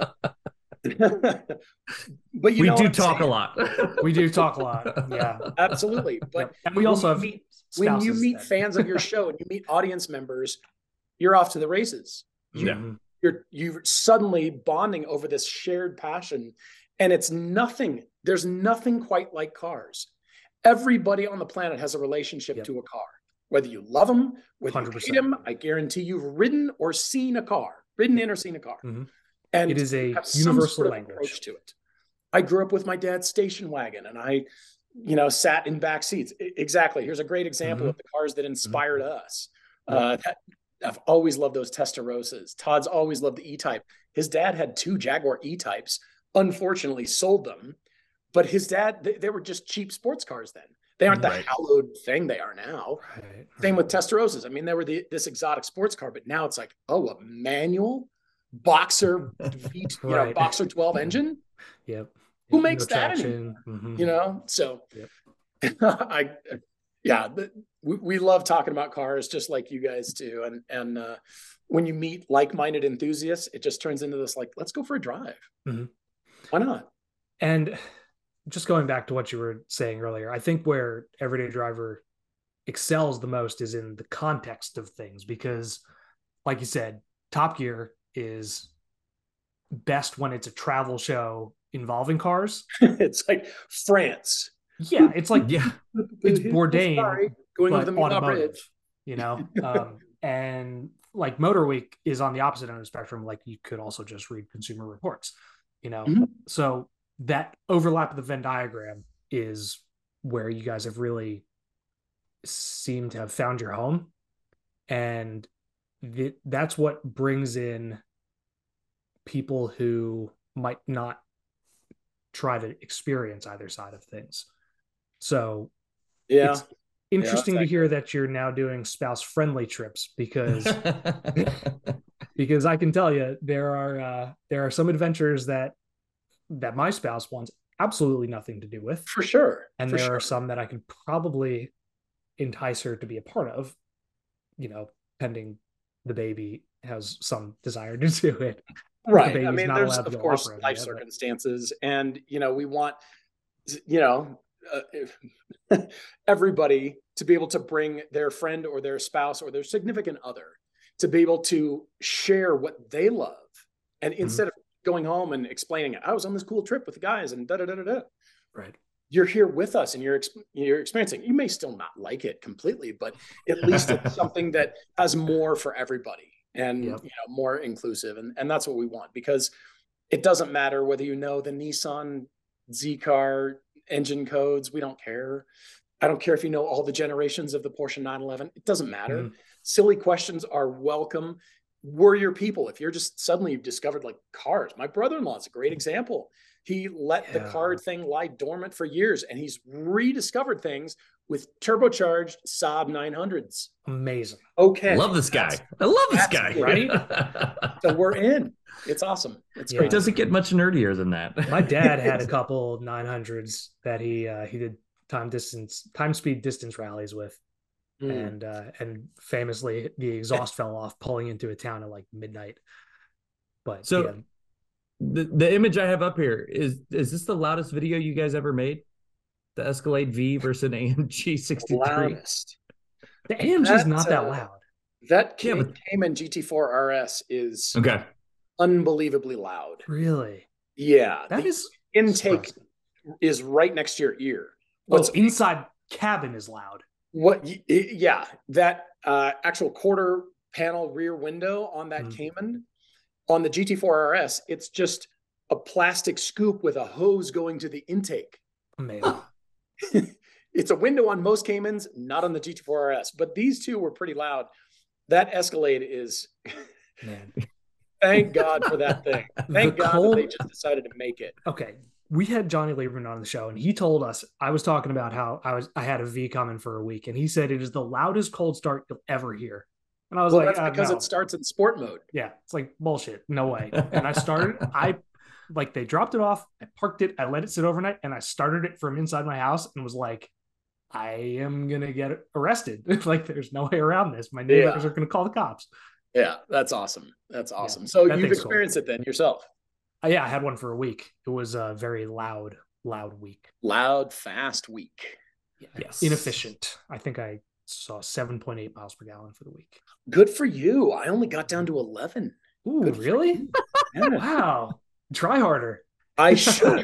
Speaker 3: But you
Speaker 1: we
Speaker 3: know
Speaker 1: do talk saying? a lot.
Speaker 2: We do talk a lot. Yeah,
Speaker 3: absolutely. But
Speaker 2: yep. and we also have
Speaker 3: meet, when you meet then. fans of your show and you meet audience members, you're off to the races. You,
Speaker 1: yeah.
Speaker 3: You're you're suddenly bonding over this shared passion, and it's nothing. There's nothing quite like cars. Everybody on the planet has a relationship yep. to a car. Whether you love them, whether one hundred percent. You hate them, I guarantee you've ridden or seen a car, ridden in or seen a car.
Speaker 2: Mm-hmm.
Speaker 3: And
Speaker 2: it is a universal sort of language
Speaker 3: approach to it. I grew up with my dad's station wagon, and I, you know, sat in back seats. Exactly. Here's a great example mm-hmm. of the cars that inspired mm-hmm. us. Uh, that, I've always loved those Testarossas. Todd's always loved the E-Type. His dad had two Jaguar E-Types. Unfortunately, sold them. But his dad, they, they were just cheap sports cars then. They aren't right. the hallowed thing they are now. Right. Same with Testarossas. I mean, they were the, this exotic sports car, but now it's like, oh, a manual Boxer, v, you right. know, Boxer twelve engine.
Speaker 2: Yep.
Speaker 3: Who
Speaker 2: yep.
Speaker 3: makes
Speaker 2: no
Speaker 3: that?
Speaker 2: Mm-hmm.
Speaker 3: You know, so
Speaker 2: yep.
Speaker 3: I, yeah, the, we, we love talking about cars just like you guys do. And, and uh, when you meet like-minded enthusiasts, it just turns into this, like, let's go for a drive.
Speaker 2: Mm-hmm.
Speaker 3: Why not?
Speaker 2: And just going back to what you were saying earlier, I think where Everyday Driver excels the most is in the context of things, because like you said, Top Gear is best when it's a travel show involving cars.
Speaker 3: It's like France.
Speaker 2: Yeah, it's like yeah, it's Bourdain
Speaker 3: Sorry, going
Speaker 2: but
Speaker 3: over the
Speaker 2: automotive, you know. Um, and like Motor Week is on the opposite end of the spectrum. Like you could also just read Consumer Reports, you know. Mm-hmm. So that overlap of the Venn diagram is where you guys have really seemed to have found your home, and th- that's what brings in people who might not try to experience either side of things. So
Speaker 3: yeah,
Speaker 2: it's interesting yeah, to hear that you're now doing spouse friendly trips, because because I can tell you there are uh, there are some adventures that that my spouse wants absolutely nothing to do with,
Speaker 3: for sure,
Speaker 2: and
Speaker 3: for
Speaker 2: there
Speaker 3: sure.
Speaker 2: are some that I can probably entice her to be a part of, you know, pending the baby has some desire to do it.
Speaker 3: Right. I mean, there's of course life yet, circumstances, but... and you know, we want, you know, uh, everybody to be able to bring their friend or their spouse or their significant other to be able to share what they love, and mm-hmm. instead of going home and explaining, I was on this cool trip with the guys and da da da da da.
Speaker 2: Right.
Speaker 3: You're here with us and you're you're experiencing. You may still not like it completely, but at least it's something that has more for everybody. And yep. you know, more inclusive, and, and that's what we want, because it doesn't matter whether you know the Nissan Z-Car engine codes. We don't care. I don't care if you know all the generations of the Porsche nine eleven. It doesn't matter. Mm-hmm. Silly questions are welcome. We're your people. If you're just suddenly you've discovered like cars, my brother-in-law is a great example. He let yeah. the card thing lie dormant for years, and he's rediscovered things with turbocharged Saab nine hundreds.
Speaker 2: Amazing.
Speaker 3: Okay.
Speaker 1: I love this guy. I love this guy.
Speaker 2: Right?
Speaker 3: So we're in. It's awesome. It's
Speaker 2: Yeah.
Speaker 3: great.
Speaker 1: It doesn't get much nerdier than that.
Speaker 2: My dad had a couple nine hundreds that he uh, he did time distance, time speed distance rallies with,
Speaker 3: Mm.
Speaker 2: and uh, and famously the exhaust fell off pulling into a town at like midnight. But
Speaker 1: So
Speaker 2: yeah,
Speaker 1: the the image I have up here is is this the loudest video you guys ever made? The Escalade V versus an A M G sixty-three.
Speaker 3: Loudest.
Speaker 2: the A M G is
Speaker 3: That,
Speaker 2: not that
Speaker 3: uh,
Speaker 2: loud.
Speaker 3: That
Speaker 1: Yeah,
Speaker 3: Ca-
Speaker 1: but-
Speaker 3: Cayman G T four R S is
Speaker 1: Okay.
Speaker 3: unbelievably loud.
Speaker 2: Really?
Speaker 3: Yeah,
Speaker 2: That
Speaker 3: the
Speaker 2: is
Speaker 3: intake
Speaker 2: surprising.
Speaker 3: is right next to your ear.
Speaker 2: Well,
Speaker 3: What's
Speaker 2: inside cabin is loud.
Speaker 3: what? y- y- Yeah, that uh, actual quarter panel rear window on that
Speaker 2: Mm.
Speaker 3: Cayman, on the G T four R S, it's just a plastic scoop with a hose going to the intake.
Speaker 2: Amazing.
Speaker 3: It's a window on most Caymans, not on the G T four R S, but these two were pretty loud. That Escalade is,
Speaker 2: Man.
Speaker 3: thank God for that thing. Thank
Speaker 2: The
Speaker 3: God
Speaker 2: cold-
Speaker 3: that they just decided to make it.
Speaker 2: Okay. We had Johnny Lieberman on the show, and he told us, I was talking about how I was I had a V coming for a week, and he said it is the loudest cold start you'll ever hear. And I was
Speaker 3: Well,
Speaker 2: like,
Speaker 3: that's
Speaker 2: uh,
Speaker 3: because
Speaker 2: no.
Speaker 3: it starts in sport mode.
Speaker 2: Yeah, it's like bullshit. No way. And I started, I like they dropped it off, I parked it, I let it sit overnight, and I started it from inside my house and was like, I am gonna get arrested. Like, there's no way around this. My neighbors
Speaker 3: Yeah.
Speaker 2: are gonna call the cops.
Speaker 3: Yeah, that's awesome. That's awesome.
Speaker 2: Yeah,
Speaker 3: so
Speaker 2: that
Speaker 3: you've
Speaker 2: thing's cool.
Speaker 3: experienced it then yourself.
Speaker 2: Uh, yeah, I had one for a week. It was a very loud, loud week.
Speaker 3: Loud, fast week.
Speaker 2: Yeah.
Speaker 1: Yes.
Speaker 2: Inefficient. I think I saw seven point eight miles per gallon for the week.
Speaker 3: Good for you. I only got down to eleven.
Speaker 2: Ooh,
Speaker 3: Good for
Speaker 2: really?
Speaker 3: Yeah.
Speaker 2: Wow. Try harder.
Speaker 3: I should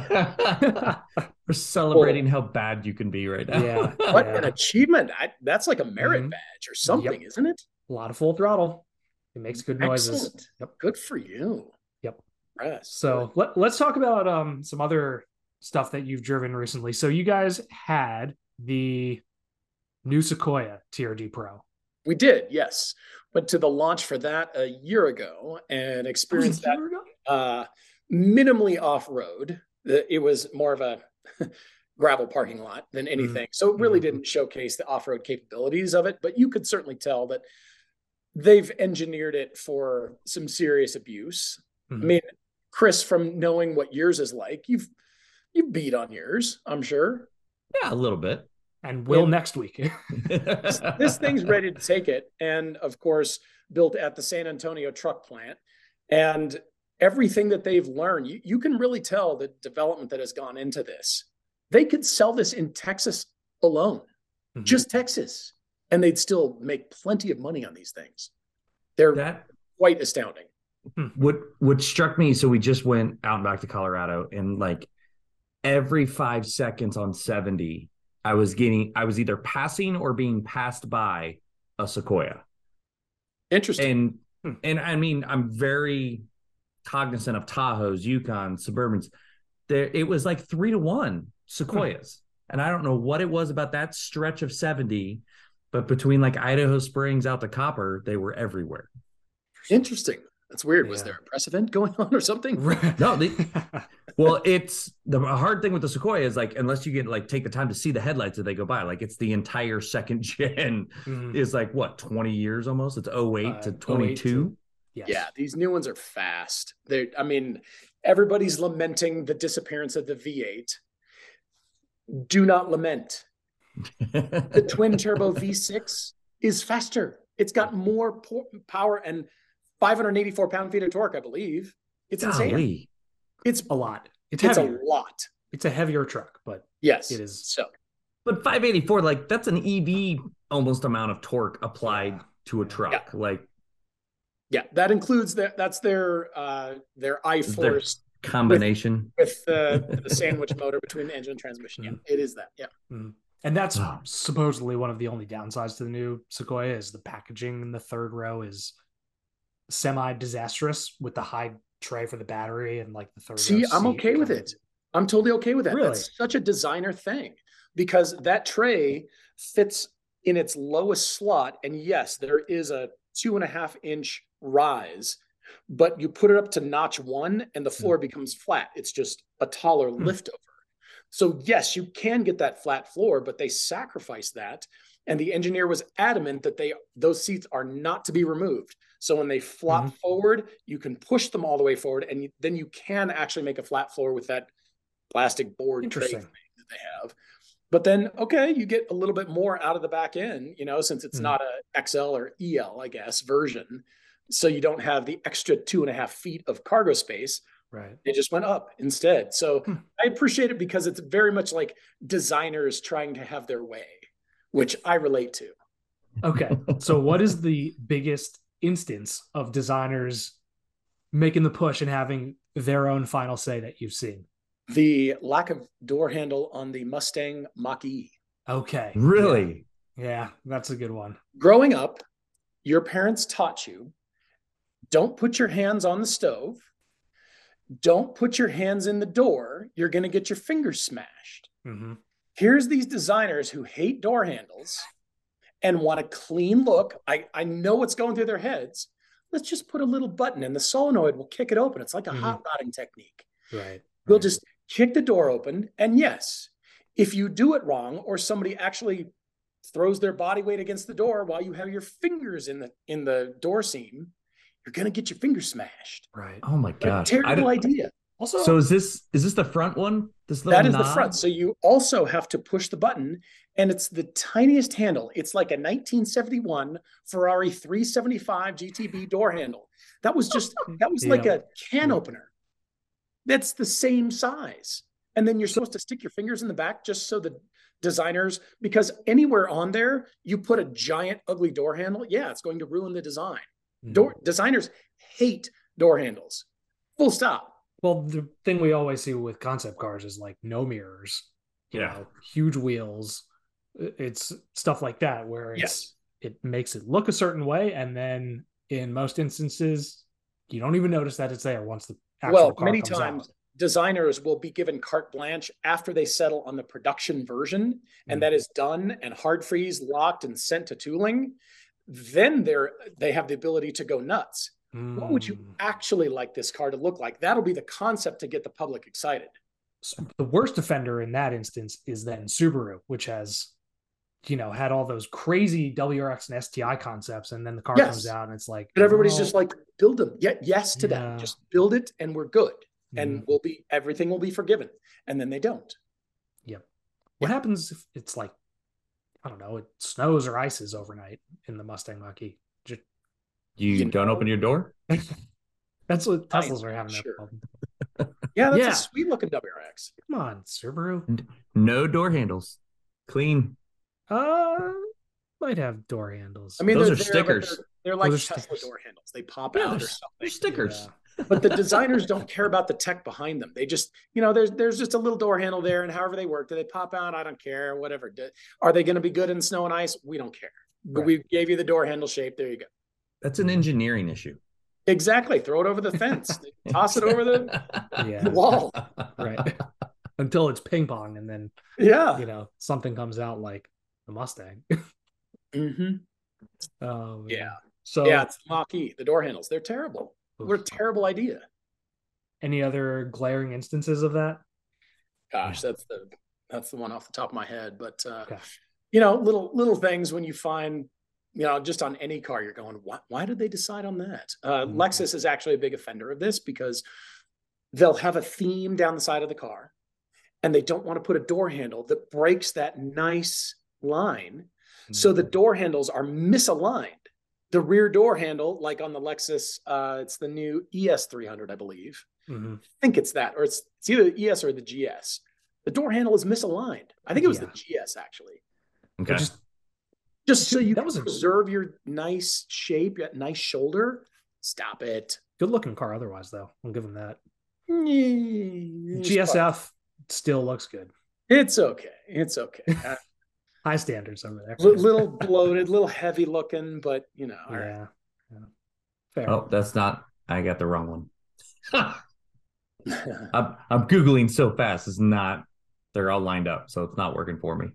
Speaker 3: try.
Speaker 1: We're celebrating how bad you can be right now.
Speaker 2: Yeah.
Speaker 3: What
Speaker 2: Yeah.
Speaker 3: an achievement. I, that's like a merit
Speaker 2: Mhm.
Speaker 3: badge or something,
Speaker 2: Yep.
Speaker 3: isn't it?
Speaker 2: A lot of full throttle. It makes good noises.
Speaker 3: Excellent.
Speaker 2: Yep.
Speaker 3: Good for you.
Speaker 2: Yep.
Speaker 3: Yes.
Speaker 2: So let, let's talk about um some other stuff that you've driven recently. So you guys had the new Sequoia T R D Pro.
Speaker 3: we did, yes. Went to the launch for that a year ago and experienced that uh, minimally off-road. The- It was more of a gravel parking lot than anything. So it really
Speaker 2: Mhm.
Speaker 3: didn't showcase the off-road capabilities of it, but you could certainly tell that they've engineered it for some serious abuse.
Speaker 2: Mhm.
Speaker 3: I mean, Chris, from knowing what yours is like, you've you beat on yours, I'm sure.
Speaker 1: Yeah, a little bit.
Speaker 2: And will
Speaker 3: Yeah.
Speaker 2: next week.
Speaker 3: This, this thing's ready to take it. And of course, built at the San Antonio truck plant. And everything that they've learned, you, you can really tell the development that has gone into this. They could sell this in Texas alone,
Speaker 2: Mhm.
Speaker 3: just Texas, and they'd still make plenty of money on these things. They're
Speaker 1: That
Speaker 3: quite astounding.
Speaker 1: what what struck me, so we just went out and back to Colorado, and like every five seconds on seventy, I was getting I was either passing or being passed by a Sequoia.
Speaker 3: Interesting.
Speaker 1: And
Speaker 2: Hmm.
Speaker 1: and I mean, I'm very cognizant of Tahoes, Yukon, Suburbans. There it was like three to one Sequoias. And I don't know what it was about that stretch of seventy, but between like Idaho Springs out to Copper, they were everywhere.
Speaker 3: Interesting. That's weird. Was
Speaker 2: Yeah.
Speaker 3: there a precedent going on or something?
Speaker 1: No, they, well, it's the hard thing with the Sequoia is like, unless you get like take the time to see the headlights that they go by, like it's the entire second gen
Speaker 2: Mhm.
Speaker 1: is like what, twenty years almost? It's oh eight
Speaker 2: Uh,
Speaker 1: to
Speaker 2: oh eight
Speaker 1: twenty-two.
Speaker 2: to- Yes.
Speaker 3: Yeah, these new ones are fast. They, I mean, everybody's lamenting the disappearance of the V eight. Do not lament. The twin turbo V six is faster. It's got more po- power and five hundred eighty-four pound feet of torque, I believe. It's insane.
Speaker 1: Golly.
Speaker 3: It's
Speaker 2: A lot. It's
Speaker 3: it's
Speaker 2: heavier.
Speaker 3: a lot.
Speaker 2: It's a heavier truck, but
Speaker 3: Yes,
Speaker 2: It is.
Speaker 3: So
Speaker 1: But five eighty-four, like that's an E V almost amount of torque applied
Speaker 2: Yeah.
Speaker 1: to a truck. Like
Speaker 3: yeah, that includes that. That's their uh, their I
Speaker 1: Is there-
Speaker 3: force
Speaker 1: combination.
Speaker 3: with the, the sandwich motor between the engine and transmission. Yeah, it is that. Yeah.
Speaker 2: and that's
Speaker 1: Oh.
Speaker 2: supposedly one of the only downsides to the new Sequoia is the packaging in the third row is semi disastrous with the high tray for the battery and like the third
Speaker 3: See,
Speaker 2: row
Speaker 3: I'm
Speaker 2: seat
Speaker 3: okay with
Speaker 2: comes-
Speaker 3: it. I'm totally okay with that.
Speaker 2: Really?
Speaker 3: That's such a designer thing because that tray fits in its lowest slot. And yes, there is a two and a half inch rise, but you put it up to notch one and the floor becomes flat. It's just a taller
Speaker 2: Hmm.
Speaker 3: liftover. So yes, you can get that flat floor, but they sacrificed that. And the engineer was adamant that they those seats are not to be removed. So when they flop
Speaker 2: Mhm.
Speaker 3: forward, you can push them all the way forward, and you, then you can actually make a flat floor with that plastic board tray
Speaker 2: Interesting.
Speaker 3: thing that they have. But then, okay, you get a little bit more out of the back end, you know, since it's
Speaker 2: Mhm.
Speaker 3: not a X L or E L, I guess, version. So you don't have the extra two and a half feet of cargo space.
Speaker 2: Right.
Speaker 3: It just went up instead. So
Speaker 2: Hmm.
Speaker 3: I appreciate it because it's very much like designers trying to have their way, which I relate to.
Speaker 2: Okay. So what is the biggest instance of designers making the push and having their own final say that you've seen?
Speaker 3: The lack of door handle on the Mustang Mach-E.
Speaker 2: Okay.
Speaker 1: Really?
Speaker 2: Yeah. yeah, that's a good one.
Speaker 3: Growing up, your parents taught you, don't put your hands on the stove. Don't put your hands in the door. You're going to get your fingers smashed.
Speaker 2: Mm-hmm.
Speaker 3: Here's these designers who hate door handles and want a clean look. I, I know what's going through their heads. Let's just put a little button and the solenoid will kick it open. It's like a
Speaker 2: Mhm.
Speaker 3: hot rodding technique.
Speaker 2: Right.
Speaker 3: We'll
Speaker 2: right.
Speaker 3: just kick the door open. And yes, if you do it wrong or somebody actually throws their body weight against the door while you have your fingers in the in the door seam, you're going to get your fingers smashed.
Speaker 2: Right.
Speaker 1: Oh my
Speaker 3: A
Speaker 1: gosh.
Speaker 3: terrible
Speaker 1: I
Speaker 3: idea.
Speaker 2: Also,
Speaker 1: So is this is this the front one? This little
Speaker 3: That is
Speaker 1: knob?
Speaker 3: the front. So you also have to push the button, and it's the tiniest handle. It's like a nineteen seventy-one Ferrari three seventy-five G T B door handle. That was just, that was like
Speaker 2: Yeah.
Speaker 3: a can
Speaker 2: Yeah.
Speaker 3: opener. That's the same size. And then you're supposed to stick your fingers in the back just so the designers, because anywhere on there, you put a giant ugly door handle. Yeah, it's going to ruin the design.
Speaker 2: Mhm.
Speaker 3: Door designers hate door handles. Full stop.
Speaker 2: Well, the thing we always see with concept cars is like no mirrors, you
Speaker 1: Yeah.
Speaker 2: know, huge wheels. It's stuff like that where it's
Speaker 3: Yes.
Speaker 2: it makes it look a certain way, and then in most instances, you don't even notice that it's there once the actual
Speaker 3: Well,
Speaker 2: car
Speaker 3: many
Speaker 2: comes
Speaker 3: times
Speaker 2: out.
Speaker 3: designers will be given carte blanche after they settle on the production version, and
Speaker 2: Mm.
Speaker 3: that is done and hard freeze locked and sent to tooling. Then they're they have the ability to go nuts. What would you
Speaker 2: Mm.
Speaker 3: actually like this car to look like? That'll be the concept to get the public excited.
Speaker 2: So the worst offender in that instance is then Subaru, which has, you know, had all those crazy W R X and S T I concepts, and then the car
Speaker 3: Yes.
Speaker 2: comes out and it's like,
Speaker 3: But everybody's
Speaker 2: well,
Speaker 3: just like, build them. Yeah, yes to
Speaker 2: Yeah.
Speaker 3: that. Just build it and we're good. And
Speaker 2: Mhm.
Speaker 3: we'll be everything will be forgiven. And then they don't.
Speaker 2: Yep. What happens if it's like, I don't know, it snows or ices overnight in the Mustang Mach-E? Just,
Speaker 1: You,
Speaker 3: You
Speaker 1: don't
Speaker 3: know-
Speaker 1: open your door?
Speaker 2: that's what
Speaker 3: I am
Speaker 2: Teslas are having that
Speaker 3: sure.
Speaker 2: problem.
Speaker 3: Yeah, that's
Speaker 2: Yeah.
Speaker 3: a sweet looking W R X.
Speaker 2: Come on, Subaru.
Speaker 1: No door handles. Clean.
Speaker 2: Uh, might have door handles.
Speaker 3: I mean,
Speaker 1: Those
Speaker 3: they're
Speaker 1: are
Speaker 3: there, but
Speaker 1: stickers.
Speaker 3: They're, they're like
Speaker 2: Those are
Speaker 3: Tesla
Speaker 2: stickers.
Speaker 3: door handles. They pop
Speaker 1: Yeah,
Speaker 3: out
Speaker 1: they're,
Speaker 3: or something.
Speaker 1: they're stickers.
Speaker 3: But the designers don't care about the tech behind them. They just, you know, there's there's just a little door handle there, and however they work, do they pop out? I don't care. Whatever. Do- Are they going to be good in snow and ice? We don't care. But
Speaker 2: Right.
Speaker 3: we gave you the door handle shape. There you go.
Speaker 1: That's an engineering issue.
Speaker 3: Exactly. Throw it over the fence. Toss it over the
Speaker 2: Yeah.
Speaker 3: wall.
Speaker 2: Right. Until it's ping pong, and then,
Speaker 3: Yeah.
Speaker 2: you know, something comes out like the Mustang.
Speaker 3: hmm
Speaker 2: Um,
Speaker 3: Yeah.
Speaker 2: So,
Speaker 3: Yeah. It's Mach-E. The door handles. They're terrible.
Speaker 2: oof.
Speaker 3: What a terrible idea.
Speaker 2: Any other glaring instances of that?
Speaker 3: Gosh, that's the that's the one off the top of my head. But uh,
Speaker 2: Okay.
Speaker 3: you know, little little things when you find, you know, just on any car, you're going, why, why did they decide on that? Uh,
Speaker 2: Mhm.
Speaker 3: Lexus is actually a big offender of this because they'll have a theme down the side of the car, and they don't want to put a door handle that breaks that nice line. So the door handles are misaligned. The rear door handle, like on the Lexus, uh, it's the new E S three hundred, I believe.
Speaker 2: Mhm.
Speaker 3: I think it's that, or it's it's either the E S or the G S. The door handle is misaligned. I think it was
Speaker 2: Yeah.
Speaker 3: the G S actually.
Speaker 1: Okay.
Speaker 2: Just
Speaker 3: Just so you
Speaker 2: That
Speaker 3: can
Speaker 2: was a-
Speaker 3: preserve your nice shape, your nice shoulder. Stop it.
Speaker 2: good looking car otherwise, though. I'll give them that.
Speaker 3: It's
Speaker 2: G S F still looks good.
Speaker 3: It's okay. It's okay. Uh,
Speaker 2: High standards over there.
Speaker 3: li- little bloated, little heavy looking, but you know, all right.
Speaker 2: Yeah. yeah. Fair.
Speaker 1: Oh, that's not. I got the wrong one. I'm, I'm Googling so fast. It's not. They're all lined up, so it's not working for me.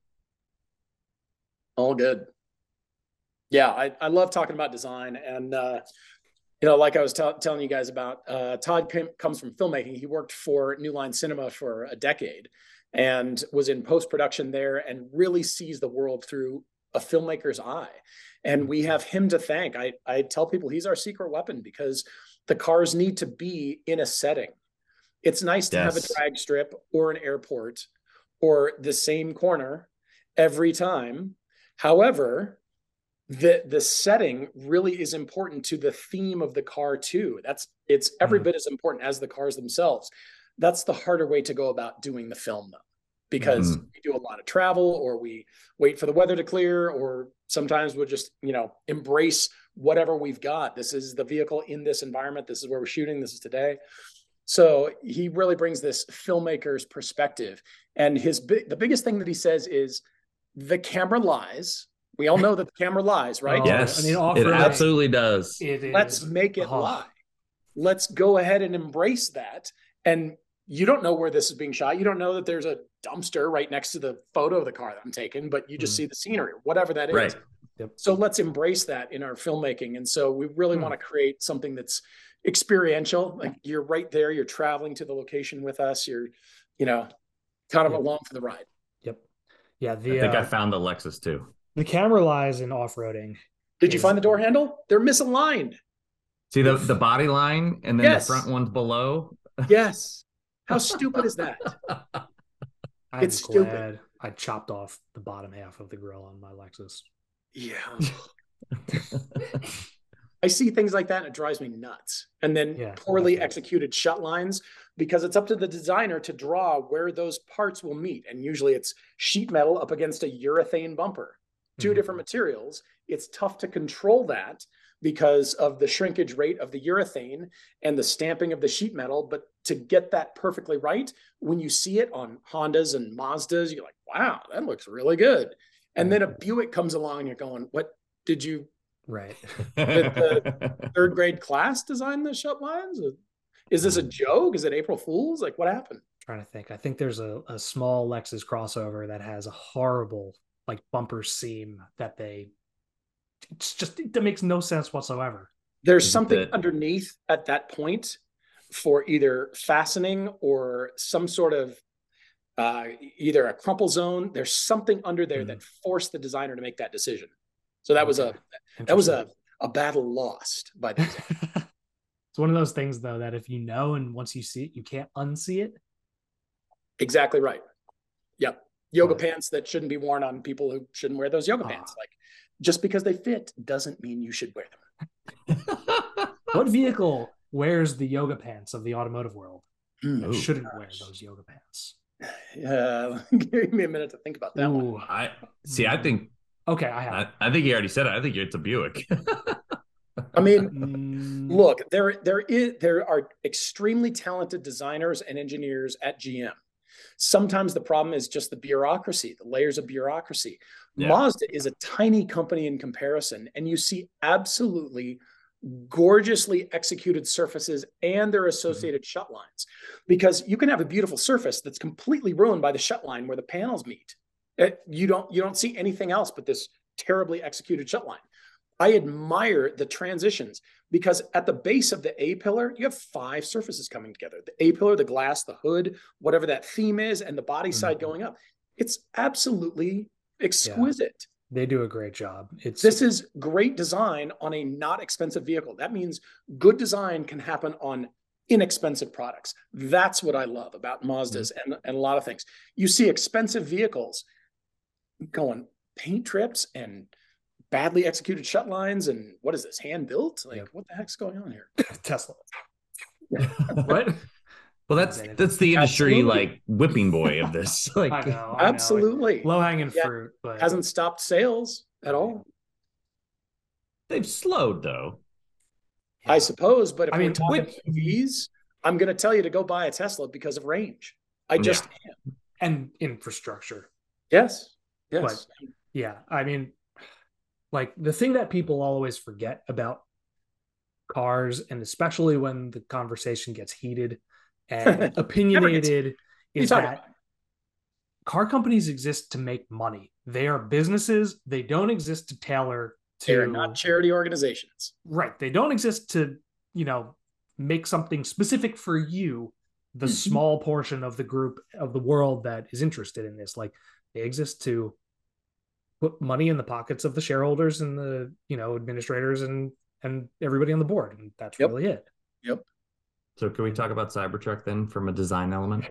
Speaker 3: All good. Yeah, I, I love talking about design. And, uh, you know, like I was t- telling you guys about, uh, Todd came, comes from filmmaking. He worked for New Line Cinema for a decade and was in post-production there and really sees the world through a filmmaker's eye. And we have him to thank. I, I tell people he's our secret weapon because the cars need to be in a setting. It's nice to yes. have a drag strip or an airport or the same corner every time. However, the the setting really is important to the theme of the car too. That's it's every mm. bit as important as the cars themselves. That's the harder way to go about doing the film though, because mm. we do a lot of travel, or we wait for the weather to clear, or sometimes we'll just, you know, embrace whatever we've got. This is the vehicle in this environment. This is where we're shooting. This is today. So he really brings this filmmaker's perspective. And his big, the biggest thing that he says is the camera lies. We all know that the camera lies, right?
Speaker 1: Oh, yes, I mean, it absolutely does.
Speaker 3: It Let's make it oh. lie. Let's go ahead and embrace that. And you don't know where this is being shot. You don't know that there's a dumpster right next to the photo of the car that I'm taking, but you just mm. see the scenery, whatever that is.
Speaker 1: Right.
Speaker 3: Yep. So let's embrace that in our filmmaking. And so we really mm. want to create something that's experiential. Like you're right there, you're traveling to the location with us. You're, you know, kind of yep. along for the ride.
Speaker 2: Yep. Yeah. The,
Speaker 1: I think
Speaker 2: uh,
Speaker 1: I found the Lexus too.
Speaker 2: The camera lies in off-roading.
Speaker 3: Did
Speaker 2: is...
Speaker 3: you find the door handle? They're misaligned.
Speaker 1: See the, the body line and then yes. the front one's below?
Speaker 3: Yes. How stupid is that?
Speaker 2: I'm it's glad stupid. I chopped off the bottom half of the grill on my Lexus.
Speaker 3: Yeah. I see things like that and it drives me nuts. And then yeah, poorly definitely. executed shut lines, because it's up to the designer to draw where those parts will meet. And usually it's sheet metal up against a urethane bumper, two mm-hmm. different materials. It's tough to control that because of the shrinkage rate of the urethane and the stamping of the sheet metal. But to get that perfectly right, when you see it on Hondas and Mazdas, you're like, wow, that looks really good. And then a Buick comes along and you're going, what did you,
Speaker 2: right?
Speaker 3: Did the third grade class design the shut lines? Is this a joke? Is it April Fool's? Like what happened?
Speaker 2: I'm trying to think. I think there's a, a small Lexus crossover that has a horrible like bumper seam that they, it's just, that makes no sense whatsoever.
Speaker 3: There's something it? underneath at that point for either fastening or some sort of uh, either a crumple zone. There's something under there mm. that forced the designer to make that decision. So that okay. was a that was a, a battle lost by the designer.
Speaker 2: It's one of those things though that if you know and once you see it, you can't unsee it.
Speaker 3: Exactly right. Yep. Yoga right. pants that shouldn't be worn on people who shouldn't wear those yoga oh. pants. Like just because they fit doesn't mean you should wear them.
Speaker 2: What vehicle wears the yoga pants of the automotive world? Mm, shouldn't gosh. wear those yoga pants.
Speaker 3: Yeah, give me a minute to think about that Ooh. one.
Speaker 1: I see. I think.
Speaker 2: Okay, I have.
Speaker 1: I, I think you already said it. I think it's a Buick.
Speaker 3: I mean, look, there there is there are extremely talented designers and engineers at G M. Sometimes the problem is just the bureaucracy, the layers of bureaucracy. Yeah. Mazda is a tiny company in comparison, and you see absolutely gorgeously executed surfaces and their associated mm-hmm. shut lines, because you can have a beautiful surface that's completely ruined by the shut line where the panels meet. It, you don't you don't see anything else but this terribly executed shut line. I admire the transitions because at the base of the A pillar, you have five surfaces coming together. The A pillar, the glass, the hood, whatever that theme is, and the body mm-hmm. side going up. It's absolutely exquisite.
Speaker 2: Yeah. They do a great job. It's
Speaker 3: This is great design on a not expensive vehicle. That means good design can happen on inexpensive products. That's what I love about Mazdas mm-hmm. and, and a lot of things. You see expensive vehicles going paint trips and badly executed shut lines. And what is this, hand built? Like, yep. what the heck's going on here?
Speaker 2: Tesla.
Speaker 1: What? Well, that's that's the industry absolutely. like whipping boy of this. Like,
Speaker 2: I know, I
Speaker 3: absolutely
Speaker 2: low hanging
Speaker 3: yeah,
Speaker 2: fruit, but
Speaker 3: hasn't stopped sales at all.
Speaker 1: They've slowed though,
Speaker 3: yeah. I suppose. But if I we're mean, talking whip- E Vs, I'm going to tell you to go buy a Tesla because of range. I just
Speaker 2: yeah. am. And infrastructure.
Speaker 3: Yes. Yes.
Speaker 2: But, yeah. I mean, like the thing that people always forget about cars, and especially when the conversation gets heated and opinionated, is that car companies exist to make money. They are businesses. They don't exist to tailor to.
Speaker 3: They're not charity organizations.
Speaker 2: Right. They don't exist to, you know, make something specific for you, the mm-hmm. small portion of the group of the world that is interested in this. Like they exist to put money in the pockets of the shareholders and the, you know, administrators and and everybody on the board, and that's
Speaker 3: Yep.
Speaker 2: really it.
Speaker 3: Yep.
Speaker 1: So can we talk about Cybertruck then from a design element?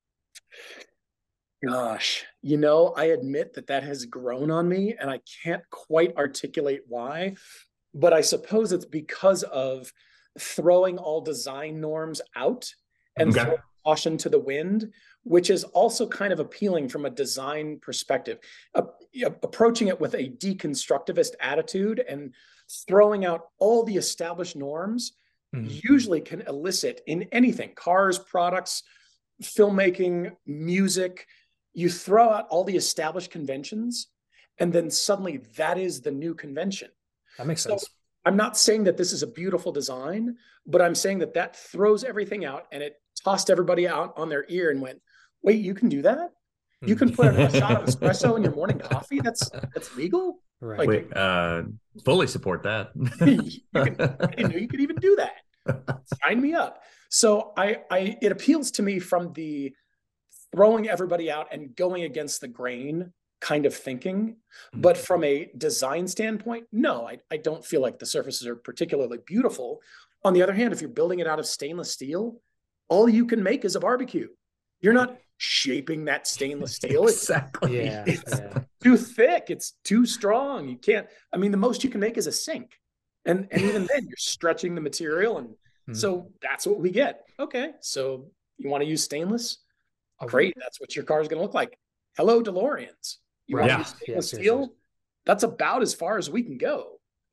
Speaker 3: Gosh, you know, I admit that that has grown on me, and I can't quite articulate why, but I suppose it's because of throwing all design norms out and
Speaker 1: Okay.
Speaker 3: throwing caution to the wind, which is also kind of appealing from a design perspective. Uh, approaching it with a deconstructivist attitude and throwing out all the established norms mm-hmm. usually can elicit in anything, cars, products, filmmaking, music. You throw out all the established conventions, and then suddenly that is the new convention.
Speaker 2: That makes
Speaker 3: so
Speaker 2: sense.
Speaker 3: I'm not saying that this is a beautiful design, but I'm saying that that throws everything out, and it tossed everybody out on their ear and went, wait, you can do that? You can put a shot of espresso in your morning coffee? That's that's legal?
Speaker 2: Right.
Speaker 3: Like,
Speaker 1: Wait, uh, fully support that.
Speaker 3: you can, I didn't know you could even do that. Sign me up. So I, I, it appeals to me from the throwing everybody out and going against the grain kind of thinking. But from a design standpoint, no, I, I don't feel like the surfaces are particularly beautiful. On the other hand, if you're building it out of stainless steel, all you can make is a barbecue. You're not shaping that stainless steel.
Speaker 1: Exactly.
Speaker 2: Yeah,
Speaker 3: it's
Speaker 2: yeah.
Speaker 3: too thick. It's too strong. You can't, I mean, the most you can make is a sink. And, and even then you're stretching the material. And mm-hmm. so that's what we get. Okay. So you want to use stainless? Oh, great. That's what your car is going to look like. Hello, DeLoreans. You right. want to
Speaker 1: yeah.
Speaker 3: use stainless yeah, steel? That's about as far as we can go.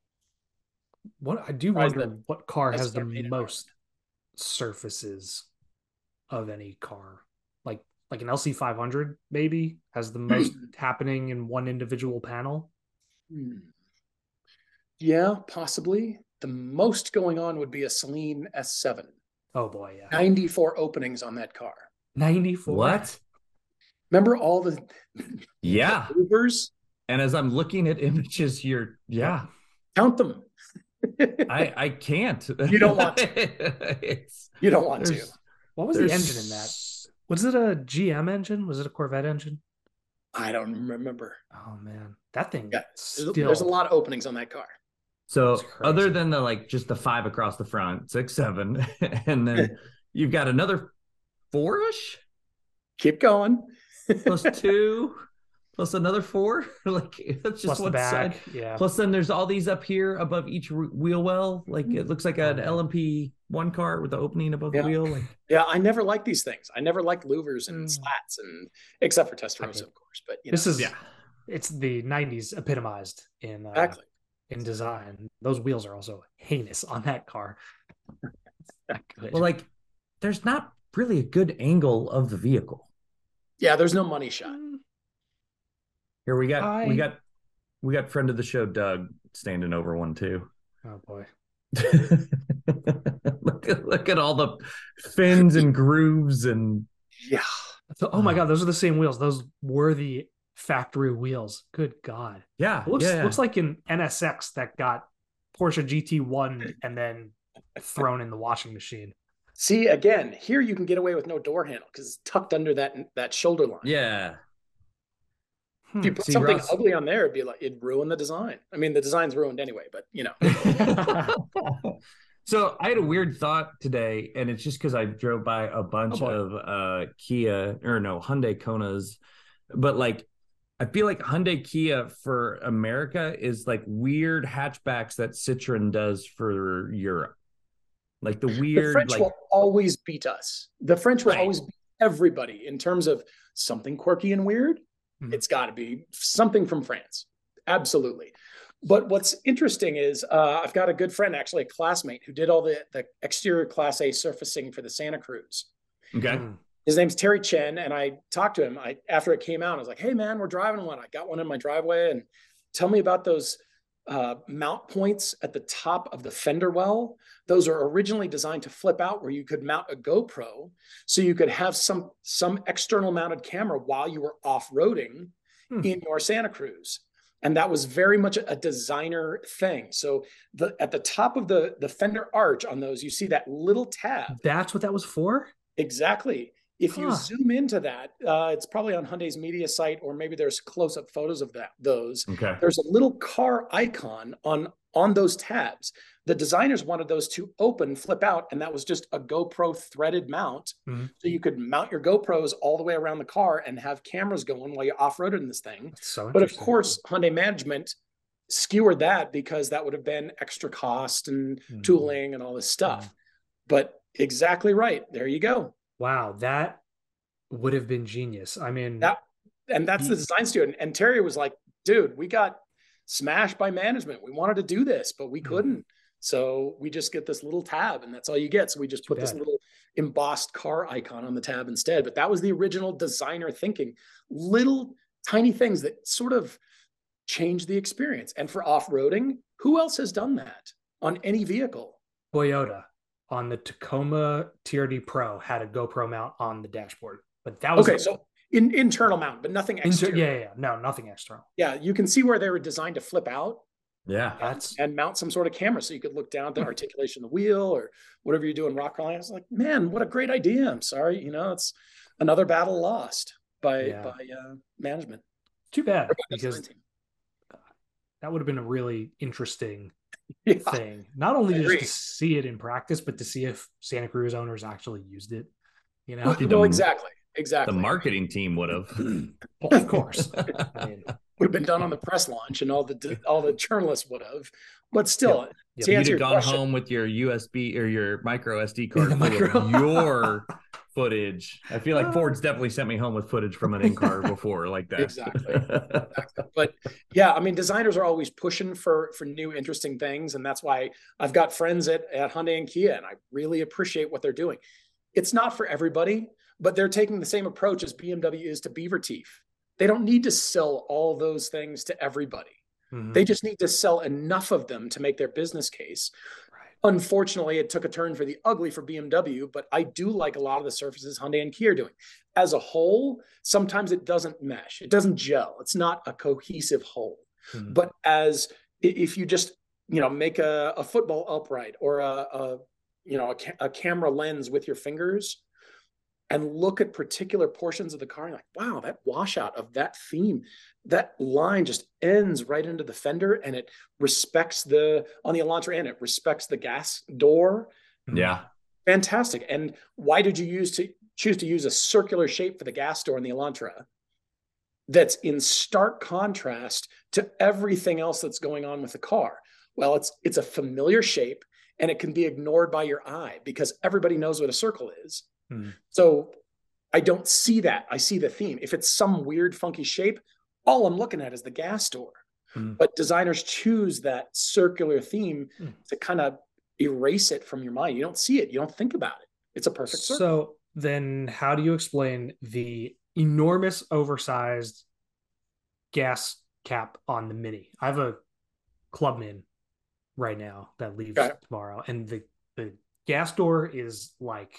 Speaker 2: What I do wonder the, what car has the most surfaces of any car. Like like an L C five hundred maybe has the most happening in one individual panel.
Speaker 3: Hmm. Yeah, possibly. The most going on would be a Celine S seven.
Speaker 2: Oh boy, yeah.
Speaker 3: ninety-four openings on that car.
Speaker 2: ninety-four.
Speaker 1: What?
Speaker 3: Remember all the
Speaker 1: yeah
Speaker 3: Ubers?
Speaker 1: And as I'm looking at images here, yeah.
Speaker 3: Count them.
Speaker 1: I I can't.
Speaker 3: You don't want to. You don't want to.
Speaker 2: What was the engine in that? Was it a G M engine? Was it a Corvette engine?
Speaker 3: I don't remember.
Speaker 2: Oh man, that thing.
Speaker 3: Yeah,
Speaker 2: still...
Speaker 3: there's a lot of openings on that car.
Speaker 1: So other than the like just the five across the front, six, seven, and then you've got another four-ish.
Speaker 3: Keep going.
Speaker 1: Plus two, plus another four. Like that's just
Speaker 2: plus
Speaker 1: one
Speaker 2: the back.
Speaker 1: side.
Speaker 2: Yeah.
Speaker 1: Plus then there's all these up here above each wheel well. Like it looks like an oh, L M P one car with the opening above
Speaker 3: yeah.
Speaker 1: the wheel. Like
Speaker 3: yeah, I never liked these things. I never liked louvers and mm. slats, and except for Testarossa, of course. But you know.
Speaker 2: This is yeah, it's the nineties epitomized in uh,
Speaker 3: exactly
Speaker 2: in design. Those wheels are also heinous on that car.
Speaker 1: Well, like there's not really a good angle of the vehicle.
Speaker 3: Yeah, there's no money shot.
Speaker 1: Here we got
Speaker 2: I...
Speaker 1: we got we got friend of the show Doug standing over one too.
Speaker 2: Oh boy.
Speaker 1: look at look at all the fins and grooves and
Speaker 3: yeah.
Speaker 2: So, oh my god, those are the same wheels. Those were the factory wheels. Good god.
Speaker 1: Yeah.
Speaker 2: It looks
Speaker 1: yeah, yeah.
Speaker 2: looks like an N S X that got Porsche G T one and then thrown in the washing machine.
Speaker 3: See, again, here you can get away with no door handle because it's tucked under that that shoulder line.
Speaker 1: Yeah.
Speaker 3: If you put See, something Ross... ugly on there, it'd be like it'd ruin the design. I mean, the design's ruined anyway, but you know.
Speaker 1: So I had a weird thought today, and it's just because I drove by a bunch oh, of uh Kia or no Hyundai Konas, but like I feel like Hyundai Kia for America is like weird hatchbacks that Citroen does for Europe. Like the weird,
Speaker 3: the French
Speaker 1: like,
Speaker 3: will always beat us. The French will
Speaker 1: right.
Speaker 3: always beat everybody in terms of something quirky and weird. Mm-hmm. It's got to be something from France. Absolutely. But what's interesting is uh, I've got a good friend, actually a classmate, who did all the, the exterior Class A surfacing for the Santa Cruz.
Speaker 1: Okay.
Speaker 3: Mm-hmm. His name's Terry Chen, and I talked to him I, after it came out. I was like, hey, man, we're driving one. I got one in my driveway, and tell me about those uh, mount points at the top of the fender well. Those are originally designed to flip out where you could mount a GoPro so you could have some, some external mounted camera while you were off-roading hmm. in your Santa Cruz. And that was very much a designer thing. So the, at the top of the, the fender arch on those, you see that little tab.
Speaker 2: That's what that was for?
Speaker 3: Exactly. If you
Speaker 2: Huh.
Speaker 3: zoom into that, uh, it's probably on Hyundai's media site, or maybe there's close-up photos of that. Those
Speaker 1: Okay.
Speaker 3: there's a little car icon on on those tabs. The designers wanted those to open, flip out, and that was just a GoPro threaded mount.
Speaker 2: Mhm.
Speaker 3: So you could mount your GoPros all the way around the car and have cameras going while you off-roaded in this thing.
Speaker 2: That's so
Speaker 3: But of
Speaker 2: interesting.
Speaker 3: course, Hyundai management skewered that because that would have been extra cost and
Speaker 2: Mhm.
Speaker 3: tooling and all this stuff. But exactly right. There you go.
Speaker 2: Wow, that would have been genius. I mean,
Speaker 3: That and that's the
Speaker 2: Ye-
Speaker 3: design student. And Terry was like, dude, we got smashed by management. We wanted to do this, but we
Speaker 2: Hmm.
Speaker 3: couldn't. So we just get this little tab, and that's all you get. So we just
Speaker 2: Too
Speaker 3: put this
Speaker 2: bad.
Speaker 3: little embossed car icon on the tab instead. But that was the original designer thinking. Little tiny things that sort of change the experience. And for off-roading, who else has done that on any vehicle?
Speaker 2: Toyota on the Tacoma T R D Pro had a GoPro mount on the dashboard, but that was
Speaker 3: Okay, so in, internal mount, but nothing
Speaker 2: inter-
Speaker 3: external.
Speaker 2: yeah, yeah, yeah, no, nothing external.
Speaker 3: Yeah, you can see where they were designed to flip out
Speaker 1: Yeah.
Speaker 2: That's
Speaker 3: and mount some sort of camera so you could look down at the articulation of the wheel or whatever you're doing rock crawling. I was like, man, what a great idea. I'm sorry, you know, it's another battle lost by
Speaker 2: Yeah.
Speaker 3: by uh, management.
Speaker 2: too bad
Speaker 3: Or by the
Speaker 2: because
Speaker 3: design team.
Speaker 2: that would have been a really interesting
Speaker 3: Yeah.
Speaker 2: thing. Not only
Speaker 3: I
Speaker 2: just to
Speaker 3: agree.
Speaker 2: see it in practice, but to see if Santa Cruz owners actually used it. You know,
Speaker 3: Well,
Speaker 1: The-
Speaker 3: well, exactly, exactly.
Speaker 1: The marketing team would have.
Speaker 2: well, of course. I mean,
Speaker 3: would have been done on the press launch, and all the all the journalists would have. But still,
Speaker 2: Yep.
Speaker 3: to
Speaker 1: You'd
Speaker 3: answer
Speaker 1: have
Speaker 3: your
Speaker 1: gone
Speaker 3: question,
Speaker 1: home with your U S B or your micro S D card
Speaker 2: The
Speaker 1: full
Speaker 2: micro-
Speaker 1: of your footage. I feel like Ford's definitely sent me home with footage from an in-car before like that.
Speaker 3: Exactly. Exactly. But yeah, I mean, designers are always pushing for for new, interesting things, and that's why I've got friends at at Hyundai and Kia, and I really appreciate what they're doing. It's not for everybody, but they're taking the same approach as B M W is to Beaver Teeth. They don't need to sell all those things to everybody.
Speaker 2: mhm.
Speaker 3: They just need to sell enough of them to make their business case.
Speaker 2: Right.
Speaker 3: Unfortunately, it took a turn for the ugly for B M W, but I do like a lot of the surfaces Hyundai and Kia are doing. As a whole, sometimes it doesn't mesh. It doesn't gel. It's not a cohesive whole.
Speaker 2: Mhm.
Speaker 3: But as if you just, you know, make a, a football upright or a, a you know, a, ca- a camera lens with your fingers and look at particular portions of the car, and you're like, wow, that washout of that theme, that line just ends right into the fender, and it respects the, on the Elantra end, it respects the gas door.
Speaker 1: Yeah.
Speaker 3: Fantastic. And why did you use to choose to use a circular shape for the gas door in the Elantra? That's in stark contrast to everything else that's going on with the car. Well, it's it's a familiar shape, and it can be ignored by your eye because everybody knows what a circle is.
Speaker 2: Mhm.
Speaker 3: So I don't see that. I see the theme. If it's some weird, funky shape, all I'm looking at is the gas door.
Speaker 2: Mhm.
Speaker 3: But designers choose that circular theme
Speaker 2: Mhm.
Speaker 3: to kind of erase it from your mind. You don't see it. You don't think about it. It's a perfect circle.
Speaker 2: So then how do you explain the enormous oversized gas cap on the Mini? I have a Clubman right now that leaves
Speaker 3: Okay.
Speaker 2: tomorrow, and the, the gas door is like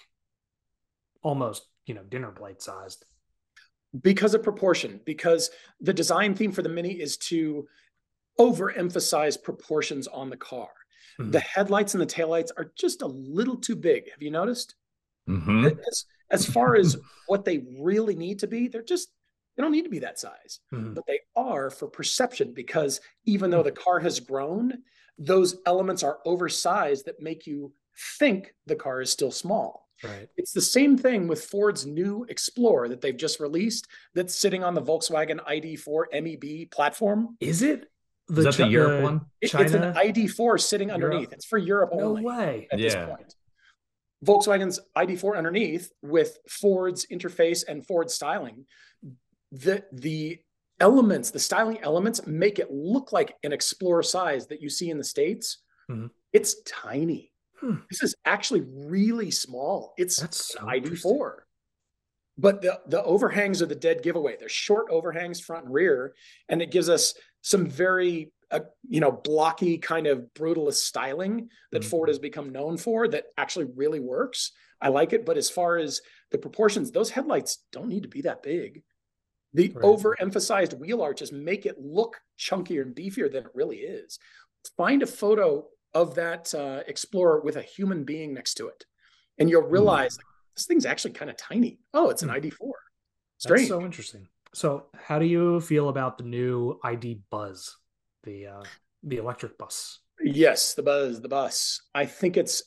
Speaker 2: almost, you know, dinner plate sized.
Speaker 3: Because of proportion, because the design theme for the Mini is to overemphasize proportions on the car.
Speaker 2: Mhm.
Speaker 3: The headlights and the taillights are just a little too big. Have you noticed?
Speaker 1: hmm
Speaker 3: As, as far as what they really need to be, they're just, they don't need to be that size.
Speaker 2: Mhm.
Speaker 3: But they are for perception, because even though the car has grown, those elements are oversized that make you think the car is still small.
Speaker 2: Right.
Speaker 3: It's the same thing with Ford's new Explorer that they've just released that's sitting on the Volkswagen I D four M E B platform.
Speaker 2: Is it the
Speaker 1: Is that the
Speaker 2: Chi-
Speaker 1: Europe
Speaker 2: the
Speaker 1: one?
Speaker 3: It-
Speaker 2: China?
Speaker 3: It's an I D four sitting
Speaker 2: Europe?
Speaker 3: underneath. It's for Europe
Speaker 2: No
Speaker 3: only
Speaker 2: way.
Speaker 3: at
Speaker 1: Yeah.
Speaker 3: this point. Volkswagen's I D four underneath with Ford's interface and Ford styling. The, the elements, the styling elements make it look like an Explorer size that you see in the States.
Speaker 2: Mhm.
Speaker 3: It's tiny.
Speaker 2: Hmm.
Speaker 3: This is actually really small. It's
Speaker 2: That's so
Speaker 3: an I D
Speaker 2: interesting.
Speaker 3: four. But the, the overhangs are the dead giveaway. They're short overhangs front and rear, and it gives us some very uh, you know, blocky kind of brutalist styling that
Speaker 2: Mhm.
Speaker 3: Ford has become known for that actually really works. I like it, but as far as the proportions, those headlights don't need to be that big. The
Speaker 2: Right.
Speaker 3: overemphasized wheel arches make it look chunkier and beefier than it really is. Find a photo of that uh, Explorer with a human being next to it, and you'll realize this thing's actually kind of tiny. Oh, it's an
Speaker 2: Hmm.
Speaker 3: I D four. Strange.
Speaker 2: That's so interesting. So, how do you feel about the new I D Buzz, the uh, the electric bus?
Speaker 3: Yes, the buzz, the bus. I think it's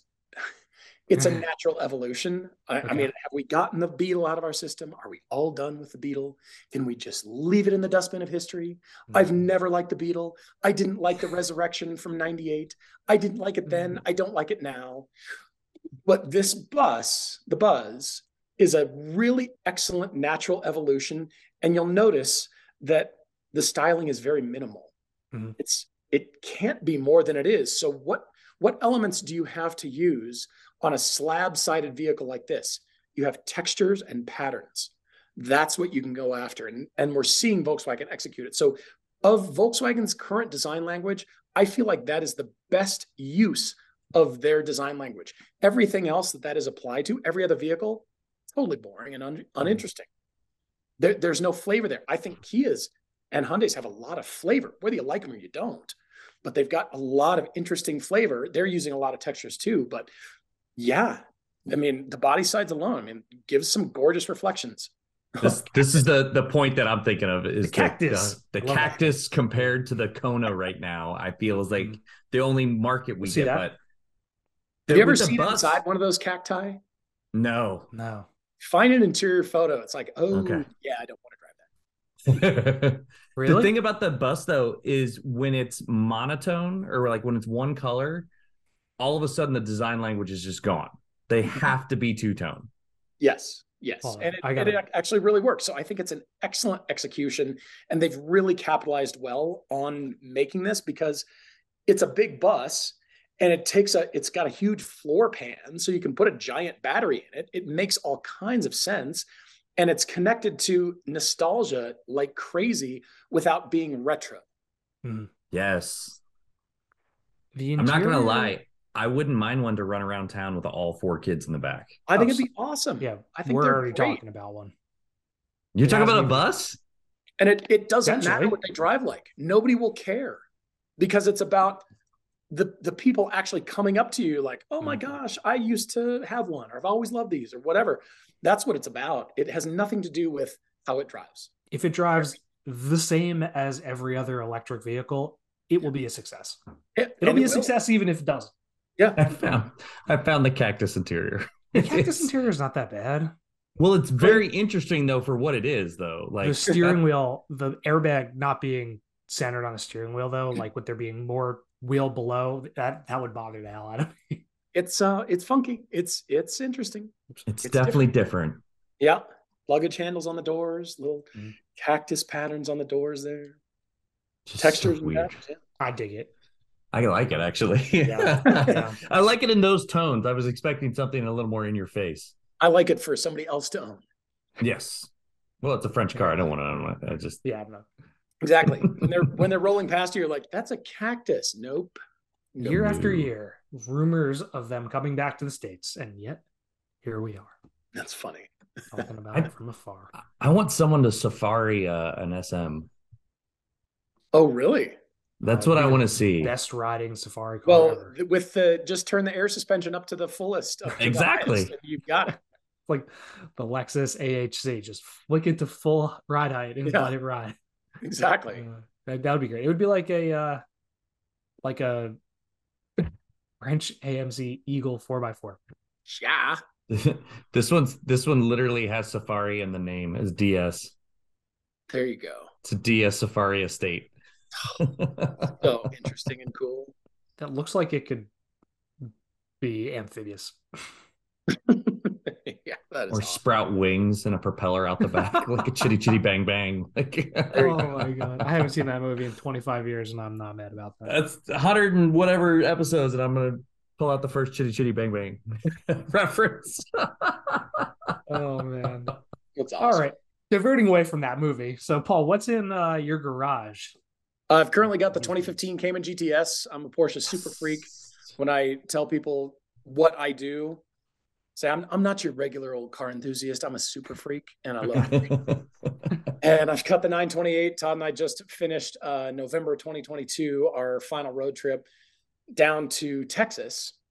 Speaker 3: it's a natural evolution. I,
Speaker 2: Okay.
Speaker 3: I mean, have we gotten the Beetle out of our system? Are we all done with the Beetle? Can we just leave it in the dustbin of history? I've
Speaker 2: Mhm.
Speaker 3: never liked the Beetle. I didn't like the Resurrection from ninety-eight. I didn't like it then.
Speaker 2: Mhm.
Speaker 3: I don't like it now. But this bus, the Buzz, is a really excellent natural evolution. And you'll notice that the styling is very minimal.
Speaker 2: Mhm.
Speaker 3: It's it can't be more than it is. So what what elements do you have to use on a slab-sided vehicle like this? You have textures and patterns. That's what you can go after. And, and we're seeing Volkswagen execute it. So of Volkswagen's current design language, I feel like that is the best use of their design language. Everything else that that is applied to, every other vehicle, totally boring and un, uninteresting. There, there's no flavor there. I think Kias and Hyundais have a lot of flavor, whether you like them or you don't. But they've got a lot of interesting flavor. They're using a lot of textures too. But yeah, I mean, the body sides alone, I mean, gives some gorgeous reflections.
Speaker 1: This this is the the point that I'm thinking of is
Speaker 2: The cactus.
Speaker 1: the, the
Speaker 2: I love
Speaker 1: cactus compared to the Kona right now. I feel is like
Speaker 2: Mhm.
Speaker 1: the only market we
Speaker 2: See
Speaker 1: get.
Speaker 2: that?
Speaker 1: But
Speaker 3: Have you ever
Speaker 1: with the
Speaker 3: seen
Speaker 1: bus-
Speaker 3: inside one of those cacti?
Speaker 1: No.
Speaker 2: No.
Speaker 3: Find an interior photo. It's like, oh,
Speaker 1: Okay.
Speaker 3: yeah, I don't want to drive that.
Speaker 2: Really?
Speaker 1: The thing about the bus though is when it's monotone or like when it's one color, all of a sudden the design language is just gone. They have to be two-tone.
Speaker 3: Yes, yes.
Speaker 2: Hold on,
Speaker 3: And, it,
Speaker 2: I
Speaker 3: and
Speaker 2: gotta-
Speaker 3: it actually really works. So I think it's an excellent execution. And they've really capitalized well on making this because it's a big bus and it takes a, it's got a huge floor pan. So you can put a giant battery in it. It makes all kinds of sense. And it's connected to nostalgia like crazy without being retro.
Speaker 2: Mhm.
Speaker 1: Yes.
Speaker 2: The
Speaker 1: I'm not gonna
Speaker 2: interior-
Speaker 1: lie. I wouldn't mind one to run around town with all four kids in the back.
Speaker 3: I think
Speaker 2: Oh,
Speaker 3: it'd be awesome.
Speaker 2: Yeah,
Speaker 3: I think
Speaker 2: we're
Speaker 3: they're
Speaker 2: already
Speaker 3: great.
Speaker 2: talking about one.
Speaker 1: You're
Speaker 2: It
Speaker 1: talking
Speaker 2: hasn't
Speaker 1: about a
Speaker 2: even-
Speaker 1: bus?
Speaker 3: And it, it doesn't matter
Speaker 2: Potentially.
Speaker 3: what they drive like. Nobody will care because it's about the, the people actually coming up to you like, oh my
Speaker 2: Mhm.
Speaker 3: gosh, I used to have one, or I've always loved these, or whatever. That's what it's about. It has nothing to do with how it drives.
Speaker 2: If it drives the same as every other electric vehicle, it will be a success.
Speaker 3: It,
Speaker 2: It'll
Speaker 3: and
Speaker 2: be
Speaker 3: it
Speaker 2: a
Speaker 3: will.
Speaker 2: success even if it doesn't.
Speaker 1: I
Speaker 3: Yeah.
Speaker 1: found I found the cactus interior.
Speaker 2: The cactus
Speaker 1: It's-
Speaker 2: interior is not that bad.
Speaker 1: Well, it's very interesting though for what it is, though. Like
Speaker 2: The steering wheel, the airbag not being centered on the steering wheel, though, like with there being more wheel below, that that would bother the hell out of me.
Speaker 3: It's uh it's funky. It's it's interesting.
Speaker 1: it's,
Speaker 3: it's
Speaker 1: definitely different.
Speaker 3: Yeah. Luggage handles on the doors, little
Speaker 2: Mhm.
Speaker 3: cactus patterns on the doors there.
Speaker 1: Just
Speaker 3: Textures
Speaker 1: so
Speaker 3: and
Speaker 1: weird.
Speaker 3: patterns, yeah.
Speaker 2: I dig it.
Speaker 1: I like it actually.
Speaker 2: Yeah. Yeah.
Speaker 1: I like it in those tones. I was expecting something a little more in your face.
Speaker 3: I like it for somebody else to own.
Speaker 1: Yes. Well, it's a French car. I don't want to own it. I just
Speaker 2: Yeah, I'm not.
Speaker 3: Exactly. When they're when they're rolling past you, you're like, that's a cactus. Nope. Nope.
Speaker 2: Year after
Speaker 1: No.
Speaker 2: year, rumors of them coming back to the States, and yet here we are
Speaker 3: That's funny.
Speaker 2: talking about
Speaker 1: I-
Speaker 2: it from afar.
Speaker 1: I want someone to safari uh, an S M.
Speaker 3: Oh, really?
Speaker 1: That's
Speaker 2: Uh,
Speaker 1: what
Speaker 2: be
Speaker 1: I
Speaker 2: the
Speaker 1: want to see.
Speaker 2: Best riding safari car
Speaker 3: Well,
Speaker 2: ever.
Speaker 3: th- with the just turn the air suspension up to the fullest. Up to the
Speaker 1: Exactly.
Speaker 3: highest, and you've got it.
Speaker 2: Like the Lexus A H C, just flick it to full ride height and
Speaker 3: Yeah.
Speaker 2: let it ride.
Speaker 3: Exactly.
Speaker 2: Uh, that that would be great. It would be like a uh, like a French A M C Eagle four by four.
Speaker 3: Yeah.
Speaker 1: This one's this one literally has Safari in the name as D S.
Speaker 3: There you go.
Speaker 1: It's a D S Safari Estate.
Speaker 3: So interesting and cool.
Speaker 2: That looks like it could be amphibious.
Speaker 3: Yeah, that is
Speaker 1: Or
Speaker 3: awesome.
Speaker 1: sprout wings and a propeller out the back like a chitty chitty bang bang. Like
Speaker 3: There you
Speaker 2: Oh
Speaker 3: go.
Speaker 2: my god. I haven't seen that movie in twenty-five years and I'm not mad about that.
Speaker 1: that's a hundred and whatever episodes, and I'm gonna pull out the first chitty chitty bang bang reference.
Speaker 2: Oh man.
Speaker 3: That's awesome.
Speaker 2: All right. Diverting away from that movie. So Paul, what's in uh, your garage?
Speaker 3: I've currently got the twenty fifteen Cayman G T S. I'm a Porsche super freak. When I tell people what I do, say I'm I'm not your regular old car enthusiast. I'm a super freak, and I love it. And I've got the nine twenty-eight. Todd and I just finished uh, November twenty twenty-two, our final road trip down to Texas.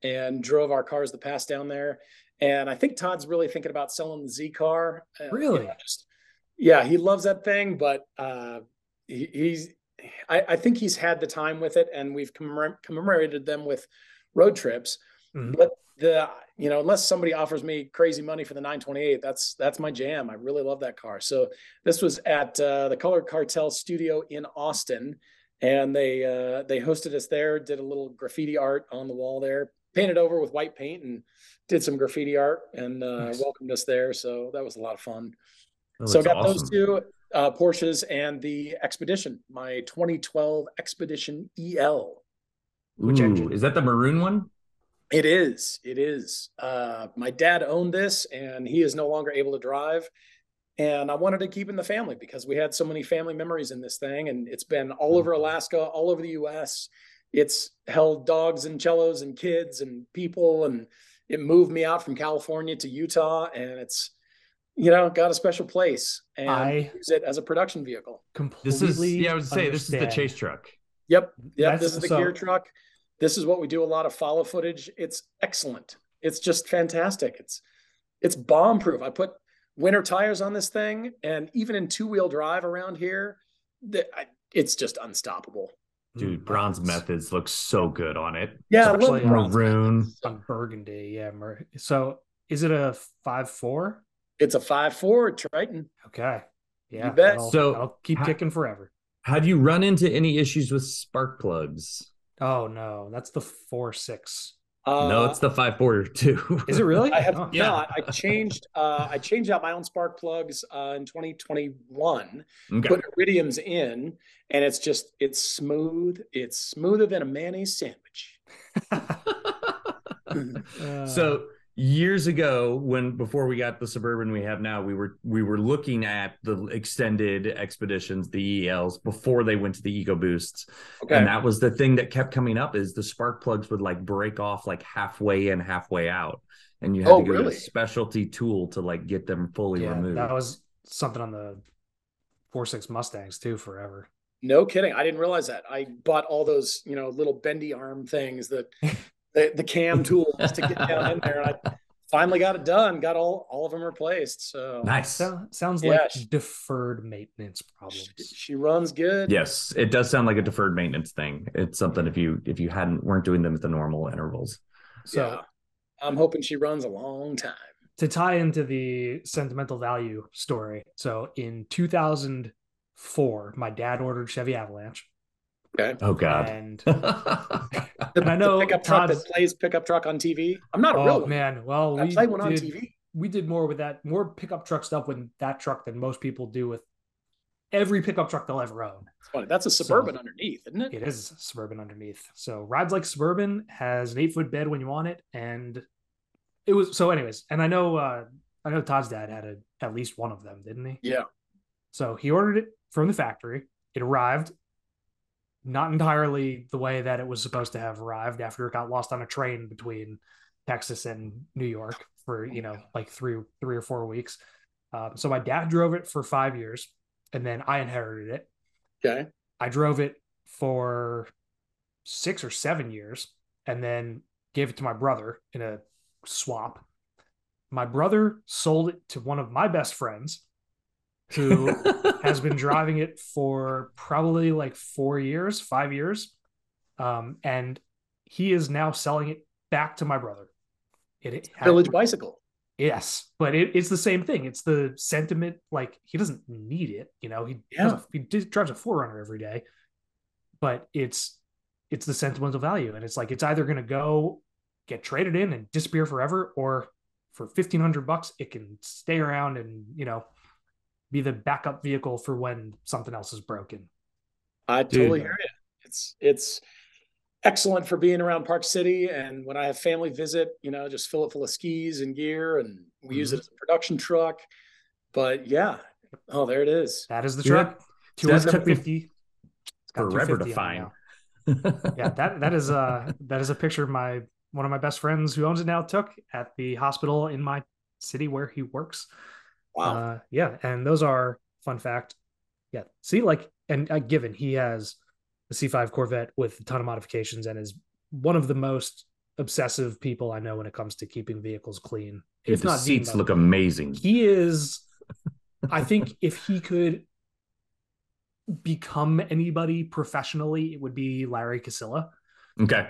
Speaker 3: and drove our cars the past down there. And I think Todd's really thinking about selling the Z car. Uh,
Speaker 2: Really?
Speaker 3: you know, just, yeah, he loves that thing, but uh, he, he's, I, I think he's had the time with it, and we've commemor- commemorated them with road trips. Mm-hmm. But the, you know, unless somebody offers me crazy money for the nine twenty-eight, that's, that's my jam. I really love that car. So this was at uh, the Color Cartel studio in Austin, and they, uh, they hosted us there, did a little graffiti art on the wall there, painted over with white paint, and did some graffiti art, and uh, nice. welcomed us there. So that was a lot of fun. So got awesome. those two uh, Porsches and the Expedition, my twenty twelve Expedition E L.
Speaker 1: Which Ooh, engine? Is that the maroon one?
Speaker 3: It is. It is. Uh, my dad owned this, and he is no longer able to drive. And I wanted to keep in the family because we had so many family memories in this thing. And it's been all over Alaska, all over the U S. It's held dogs and cellos and kids and people. And it moved me out from California to Utah. And it's, you know, got a special place. And I use it as a production vehicle.
Speaker 2: Completely.
Speaker 1: This is, yeah, I would say understand. This is the chase truck.
Speaker 3: Yep. Yep. That's, this is the so, gear truck. This is what we do a lot of follow footage. It's excellent. It's just fantastic. It's, it's bomb proof. I put winter tires on this thing, and even in two wheel drive around here, the, I, it's just unstoppable.
Speaker 1: Dude, Bronze Methods looks so good on it.
Speaker 3: Yeah,
Speaker 2: especially
Speaker 1: maroon
Speaker 2: on burgundy. Yeah. So is it a five four?
Speaker 3: It's a five four Triton.
Speaker 2: Okay. Yeah.
Speaker 3: You bet.
Speaker 2: That'll,
Speaker 1: so
Speaker 2: that'll keep how, kicking forever.
Speaker 1: Have you run into any issues with spark plugs?
Speaker 2: Oh no, that's the four six.
Speaker 1: Uh, no, it's the five four two.
Speaker 2: Is it really?
Speaker 3: I have
Speaker 2: oh.
Speaker 3: yeah. not. I changed. Uh, I changed out my own spark plugs uh, in twenty twenty-one. Okay. Put iridiums in, and it's just it's smooth. It's smoother than a mayonnaise sandwich.
Speaker 1: uh, so years ago, when before we got the Suburban we have now, we were we were looking at the extended Expeditions, the E Ls, before they went to the EcoBoosts. Okay. And that was the thing that kept coming up, is the spark plugs would like break off like halfway in, halfway out, and you had oh, to go really? to a specialty tool to like get them fully
Speaker 2: yeah,
Speaker 1: removed.
Speaker 2: That was something on the four six Mustangs too forever.
Speaker 3: No kidding. I didn't realize that. I bought all those, you know, little bendy arm things that The, the cam tools to get down in there. And I finally got it done, got all, all of them replaced. So
Speaker 1: nice.
Speaker 2: So, sounds yeah, like she, deferred maintenance problems.
Speaker 3: She, she runs good.
Speaker 1: Yes, it does sound like a deferred maintenance thing. It's something if you if you hadn't weren't doing them at the normal intervals.
Speaker 3: So yeah, I'm hoping she runs a long time.
Speaker 2: To tie into the sentimental value story. So in two thousand four, my dad ordered Chevy Avalanche.
Speaker 3: Okay.
Speaker 1: Oh God.
Speaker 2: And,
Speaker 3: and I know the pickup truck that plays pickup truck on T V. I'm not a
Speaker 2: oh,
Speaker 3: real one.
Speaker 2: man. Well,
Speaker 3: I
Speaker 2: we
Speaker 3: play one
Speaker 2: did,
Speaker 3: on T V.
Speaker 2: We did more with that, more pickup truck stuff with that truck than most people do with every pickup truck they'll ever own.
Speaker 3: It's funny. That's a Suburban so, underneath, isn't it?
Speaker 2: It is a Suburban underneath. So rides like Suburban, has an eight foot bed when you want it, and it was so. Anyways, and I know, uh, I know Todd's dad had a, at least one of them, didn't he?
Speaker 3: Yeah.
Speaker 2: So he ordered it from the factory. It arrived. Not entirely the way that it was supposed to have arrived, after it got lost on a train between Texas and New York for, you know, like three, three or four weeks. Um, so my dad drove it for five years, and then I inherited it.
Speaker 3: Okay.
Speaker 2: I drove it for six or seven years, and then gave it to my brother in a swap. My brother sold it to one of my best friends, who has been driving it for probably like four years, five years. Um, and he is now selling it back to my brother. It, it
Speaker 3: Village had, bicycle.
Speaker 2: Yes, but it, it's the same thing. It's the sentiment. Like, he doesn't need it. You know, he,
Speaker 3: yeah.
Speaker 2: a, he drives a four runner every day, but it's, it's the sentimental value. And it's like, it's either going to go get traded in and disappear forever, or for fifteen hundred bucks, it can stay around and, you know, be the backup vehicle for when something else is broken.
Speaker 3: I totally Dude. hear you. It's it's excellent for being around Park City, and when I have family visit, you know, just fill it full of skis and gear, and we mm-hmm. use it as a production truck. But yeah, oh, there it is.
Speaker 2: That is the truck.
Speaker 1: two hundred fifty forever to find.
Speaker 2: yeah, that that is uh that is a picture my one of my best friends who owns it now took at the hospital in my city where he works.
Speaker 3: Wow.
Speaker 2: Uh, yeah. And those are, fun fact. Yeah. See, like, and uh, given he has a C five Corvette with a ton of modifications and is one of the most obsessive people I know when it comes to keeping vehicles clean.
Speaker 1: Dude,
Speaker 2: If
Speaker 1: the
Speaker 2: not
Speaker 1: seats
Speaker 2: the,
Speaker 1: look amazing.
Speaker 2: He is. I think if he could become anybody professionally, it would be Larry Casilla.
Speaker 1: Okay.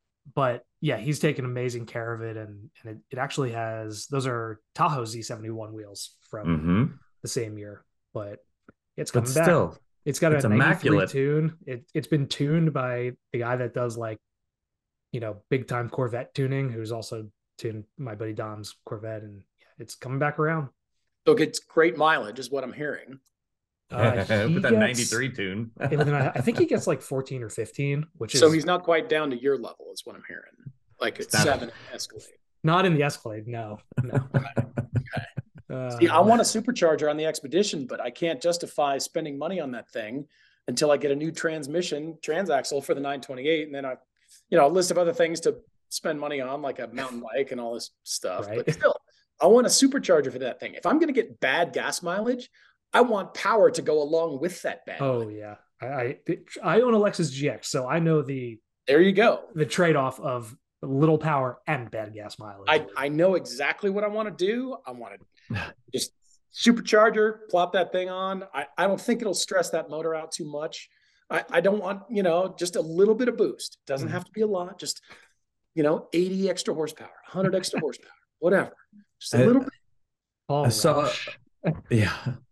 Speaker 2: But yeah, he's taken amazing care of it, and, and it, it actually has, those are Tahoe Z seventy-one wheels from
Speaker 1: mm-hmm.
Speaker 2: the same year, but it's
Speaker 1: but
Speaker 2: coming back.
Speaker 1: Still,
Speaker 2: it's got
Speaker 1: it's
Speaker 2: a ninety-three
Speaker 1: immaculate
Speaker 2: tune. It, it's been tuned by the guy that does like, you know, big time Corvette tuning, who's also tuned my buddy Dom's Corvette, and it's coming back around.
Speaker 3: So it gets great mileage is what I'm hearing.
Speaker 2: Uh,
Speaker 1: with that
Speaker 2: gets,
Speaker 1: ninety-three tune.
Speaker 2: I think he gets like fourteen or fifteen, which is
Speaker 3: so he's not quite down to your level, is what I'm hearing. Like it's, it's seven Escalade.
Speaker 2: Not in the Escalade, no. no.
Speaker 3: okay.
Speaker 2: Uh,
Speaker 3: See, I want a supercharger on the Expedition, but I can't justify spending money on that thing until I get a new transmission transaxle for the nine twenty-eight, and then I, you know, a list of other things to spend money on, like a mountain bike and all this stuff.
Speaker 2: Right.
Speaker 3: But still, I want a supercharger for that thing. If I'm going to get bad gas mileage, I want power to go along with that bad.
Speaker 2: Oh mileage. yeah, I, I I own a Lexus G X, so I know the.
Speaker 3: There you go.
Speaker 2: The trade-off of little power and bad gas mileage.
Speaker 3: I I know exactly what I want to do. I want to just supercharger, plop that thing on. I, I don't think it'll stress that motor out too much. I, I don't want, you know, just a little bit of boost. Doesn't mm-hmm. have to be a lot. Just, you know, eighty extra horsepower, one hundred extra horsepower, whatever. Just a I, little bit.
Speaker 2: Oh,
Speaker 1: I saw, yeah.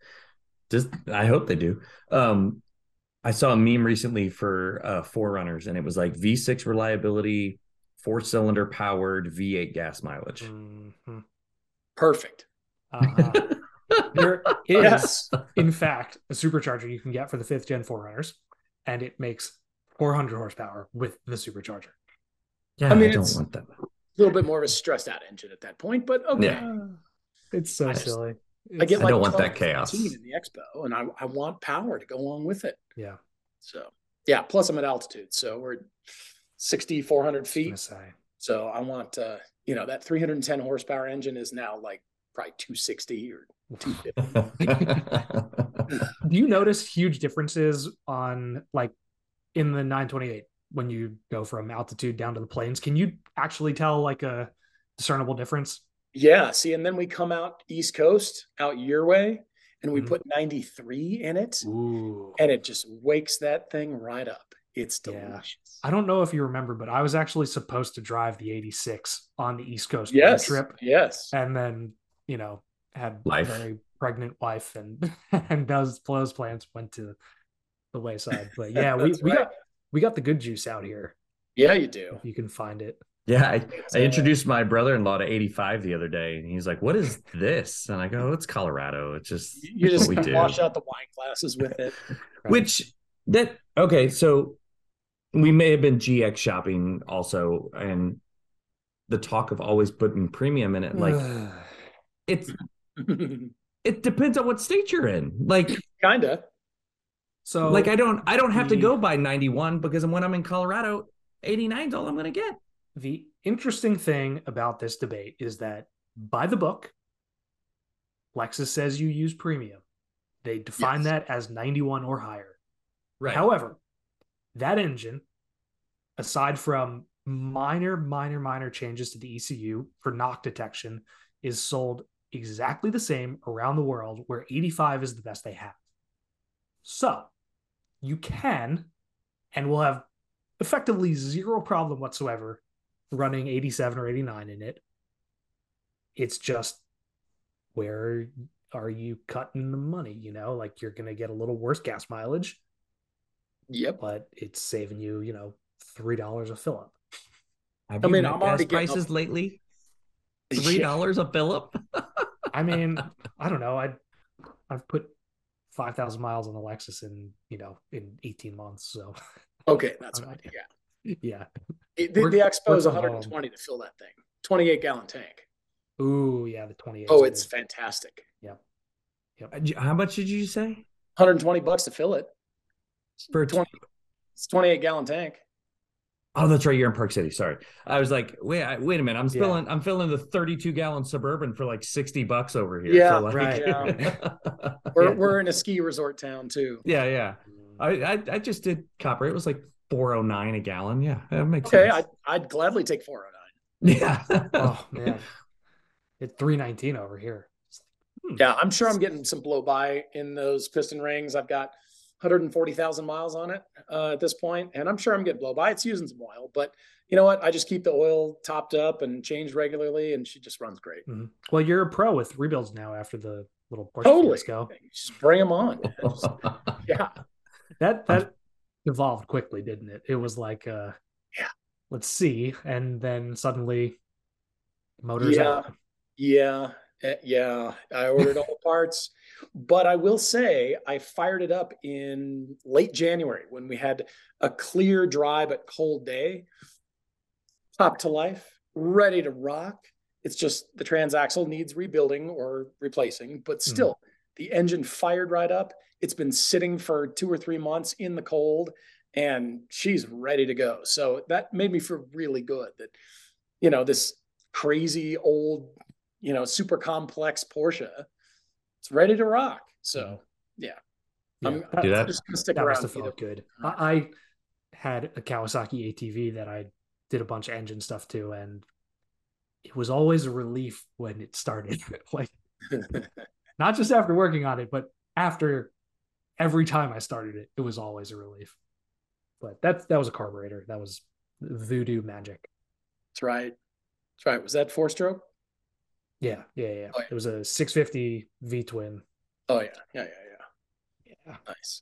Speaker 1: Just, I hope they do. Um, I saw a meme recently for uh, four runners, and it was like V six reliability, four-cylinder powered, V eight gas mileage.
Speaker 2: Mm-hmm.
Speaker 3: Perfect.
Speaker 2: Uh-huh. There is, yes. in fact, a supercharger you can get for the fifth gen four runners, and it makes four hundred horsepower with the supercharger.
Speaker 1: Yeah, I, mean, I don't want that.
Speaker 3: A little bit more of a stressed out engine at that point, but okay.
Speaker 2: Yeah. It's so
Speaker 3: I
Speaker 2: silly.
Speaker 3: Just, I get like
Speaker 1: I don't want that chaos
Speaker 3: in the Expo, and I, I want power to go along with it.
Speaker 2: Yeah.
Speaker 3: So yeah. Plus, I'm at altitude, so we're sixty-four hundred feet. So I want, uh, you know, that three hundred ten horsepower engine is now like probably two sixty or two fifty.
Speaker 2: Do you notice huge differences on like in the nine twenty-eight when you go from altitude down to the plains? Can you actually tell like a discernible difference?
Speaker 3: Yeah. See, and then we come out East Coast, out your way, and we mm-hmm. put ninety-three in it.
Speaker 2: Ooh.
Speaker 3: And it just wakes that thing right up. It's delicious.
Speaker 2: Yeah. I don't know if you remember, but I was actually supposed to drive the eighty-six on the East Coast
Speaker 3: yes.
Speaker 2: trip.
Speaker 3: Yes.
Speaker 2: And then, you know, had
Speaker 1: life.
Speaker 2: a very pregnant wife, and and those those plans went to the wayside. But yeah, we, we right. got we got the good juice out here.
Speaker 3: Yeah, you do.
Speaker 2: If you can find it.
Speaker 1: Yeah, I, I introduced my brother-in-law to eighty-five the other day, and he's like, "What is this?" And I go, oh, "It's Colorado. It's just
Speaker 3: you just
Speaker 1: we do.
Speaker 3: Wash out the wine glasses with it."
Speaker 1: Right. Which that okay, so we may have been G X shopping also, and the talk of always putting premium in it, like it's it depends on what state you're in, like
Speaker 3: kinda.
Speaker 2: So
Speaker 1: like I don't I don't have the, to go by ninety-one because when I'm in Colorado, eighty-nine is all I'm going to get.
Speaker 2: The interesting thing about this debate is that by the book, Lexus says you use premium. They define yes. that as ninety-one or higher.
Speaker 1: Right.
Speaker 2: However, that engine, aside from minor, minor, minor changes to the E C U for knock detection, is sold exactly the same around the world, where eighty-five is the best they have. So you can, and will have effectively zero problem whatsoever running eighty-seven or eighty-nine in it. It's just, where are you cutting the money? You know, like you're going to get a little worse gas mileage.
Speaker 3: Yep.
Speaker 2: But it's saving you, you know, three dollars a fill up.
Speaker 1: Have I mean, I'm already prices up. lately. Three dollars a fill up.
Speaker 2: I mean, I don't know. I I've put five thousand miles on the Lexus in, you know, in eighteen months. So
Speaker 3: okay, that's right. Yeah.
Speaker 2: Yeah.
Speaker 3: The, the, the Expo is one hundred twenty to fill that thing. twenty-eight gallon tank.
Speaker 2: Ooh, yeah, the twenty-eight.
Speaker 3: Oh, it's good. Fantastic.
Speaker 2: Yep. Yep.
Speaker 1: How much did you say?
Speaker 3: one hundred twenty bucks to fill it.
Speaker 1: For
Speaker 3: twenty. It's twenty-eight gallon tank.
Speaker 1: Oh, that's right. You're in Park City. Sorry. I was like, wait, I, wait a minute. I'm filling, yeah. I'm filling the thirty-two gallon Suburban for like sixty bucks over here.
Speaker 3: Yeah,
Speaker 1: so like,
Speaker 3: right. Yeah. we're, yeah. we're in a ski resort town too.
Speaker 1: Yeah. Yeah. I, I, I just did copper. It was like four oh nine a gallon. Yeah. That makes
Speaker 3: okay,
Speaker 1: sense.
Speaker 3: I'd, I'd gladly take four oh nine.
Speaker 1: Yeah.
Speaker 2: Oh man, it's three nineteen over here.
Speaker 3: Hmm. Yeah, I'm sure I'm getting some blow by in those piston rings. I've got one hundred forty thousand miles on it uh, at this point, and I'm sure I'm getting blow by. It's using some oil, but you know what? I just keep the oil topped up and changed regularly, and she just runs great.
Speaker 2: Mm-hmm. Well, you're a pro with rebuilds now after the little Porsche
Speaker 3: totally.
Speaker 2: fiasco.
Speaker 3: Just bring them on. Just, yeah,
Speaker 2: that that evolved quickly, didn't it? It was like, uh,
Speaker 3: yeah,
Speaker 2: let's see, and then suddenly, motors
Speaker 3: yeah,
Speaker 2: out.
Speaker 3: Yeah, yeah. I ordered all the parts, but I will say I fired it up in late January when we had a clear, dry but cold day. Top to life, ready to rock. It's just the transaxle needs rebuilding or replacing, but still, mm. the engine fired right up. It's been sitting for two or three months in the cold, and she's ready to go. So that made me feel really good that, you know, this crazy old, you know, super complex Porsche, it's ready to rock. So yeah,
Speaker 2: yeah
Speaker 3: I'm,
Speaker 2: that,
Speaker 3: I'm just gonna stick
Speaker 2: that
Speaker 3: around.
Speaker 2: Must have felt good. I, I had a Kawasaki A T V that I did a bunch of engine stuff too, and it was always a relief when it started. Like, not just after working on it, but after every time I started it, it was always a relief. But that that was a carburetor. That was voodoo magic.
Speaker 3: That's right. That's right. Was that four stroke?
Speaker 2: Yeah, yeah, yeah. Oh, yeah. It was a six fifty V twin.
Speaker 3: Oh yeah, yeah, yeah, yeah.
Speaker 2: Yeah,
Speaker 3: nice.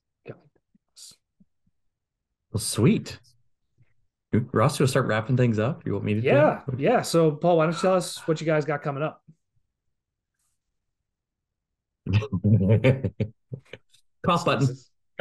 Speaker 1: Well, sweet. Ross, you'll start wrapping things up. You want me to?
Speaker 2: Yeah, do yeah. So, Paul, why don't you tell us what you guys got coming up?
Speaker 1: Cough button.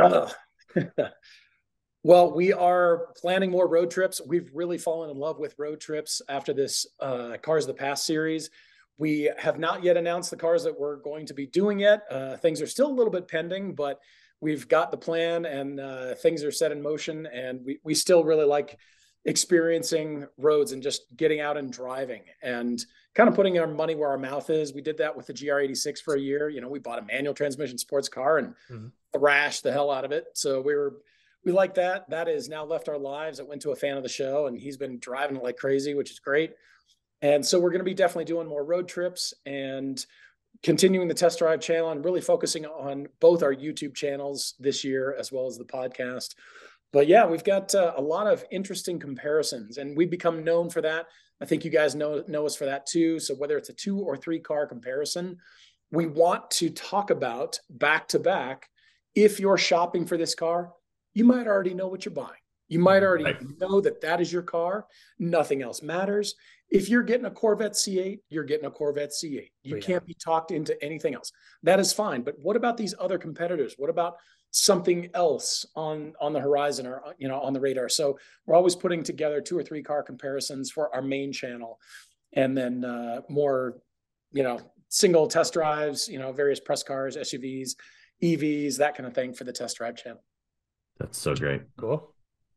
Speaker 3: Well, we are planning more road trips. We've really fallen in love with road trips after this uh, Cars of the Past series. We have not yet announced the cars that we're going to be doing yet. Uh, things are still a little bit pending, but we've got the plan and uh, things are set in motion. And we, we still really like experiencing roads and just getting out and driving and kind of putting our money where our mouth is. We did that with the G R eighty-six for a year. You know, we bought a manual transmission sports car and mm-hmm. thrashed the hell out of it. So we were, we like that. That has now left our lives. I went to a fan of the show and he's been driving it like crazy, which is great. And so we're going to be definitely doing more road trips and continuing the Test Drive channel and really focusing on both our YouTube channels this year, as well as the podcast. But yeah, we've got uh, a lot of interesting comparisons and we've become known for that. I think you guys know, know us for that too. So whether it's a two or three car comparison, we want to talk about back to back. If you're shopping for this car, you might already know what you're buying. You might already right. know that that is your car. Nothing else matters. If you're getting a Corvette C eight, you're getting a Corvette C eight. You oh, yeah. can't be talked into anything else. That is fine. But what about these other competitors? What about something else on, on the horizon or, you know, on the radar? So we're always putting together two or three car comparisons for our main channel and then uh, more, you know, single test drives, you know, various press cars, S U Vs, E Vs, that kind of thing for the Test Drive channel.
Speaker 1: That's so great.
Speaker 2: Cool.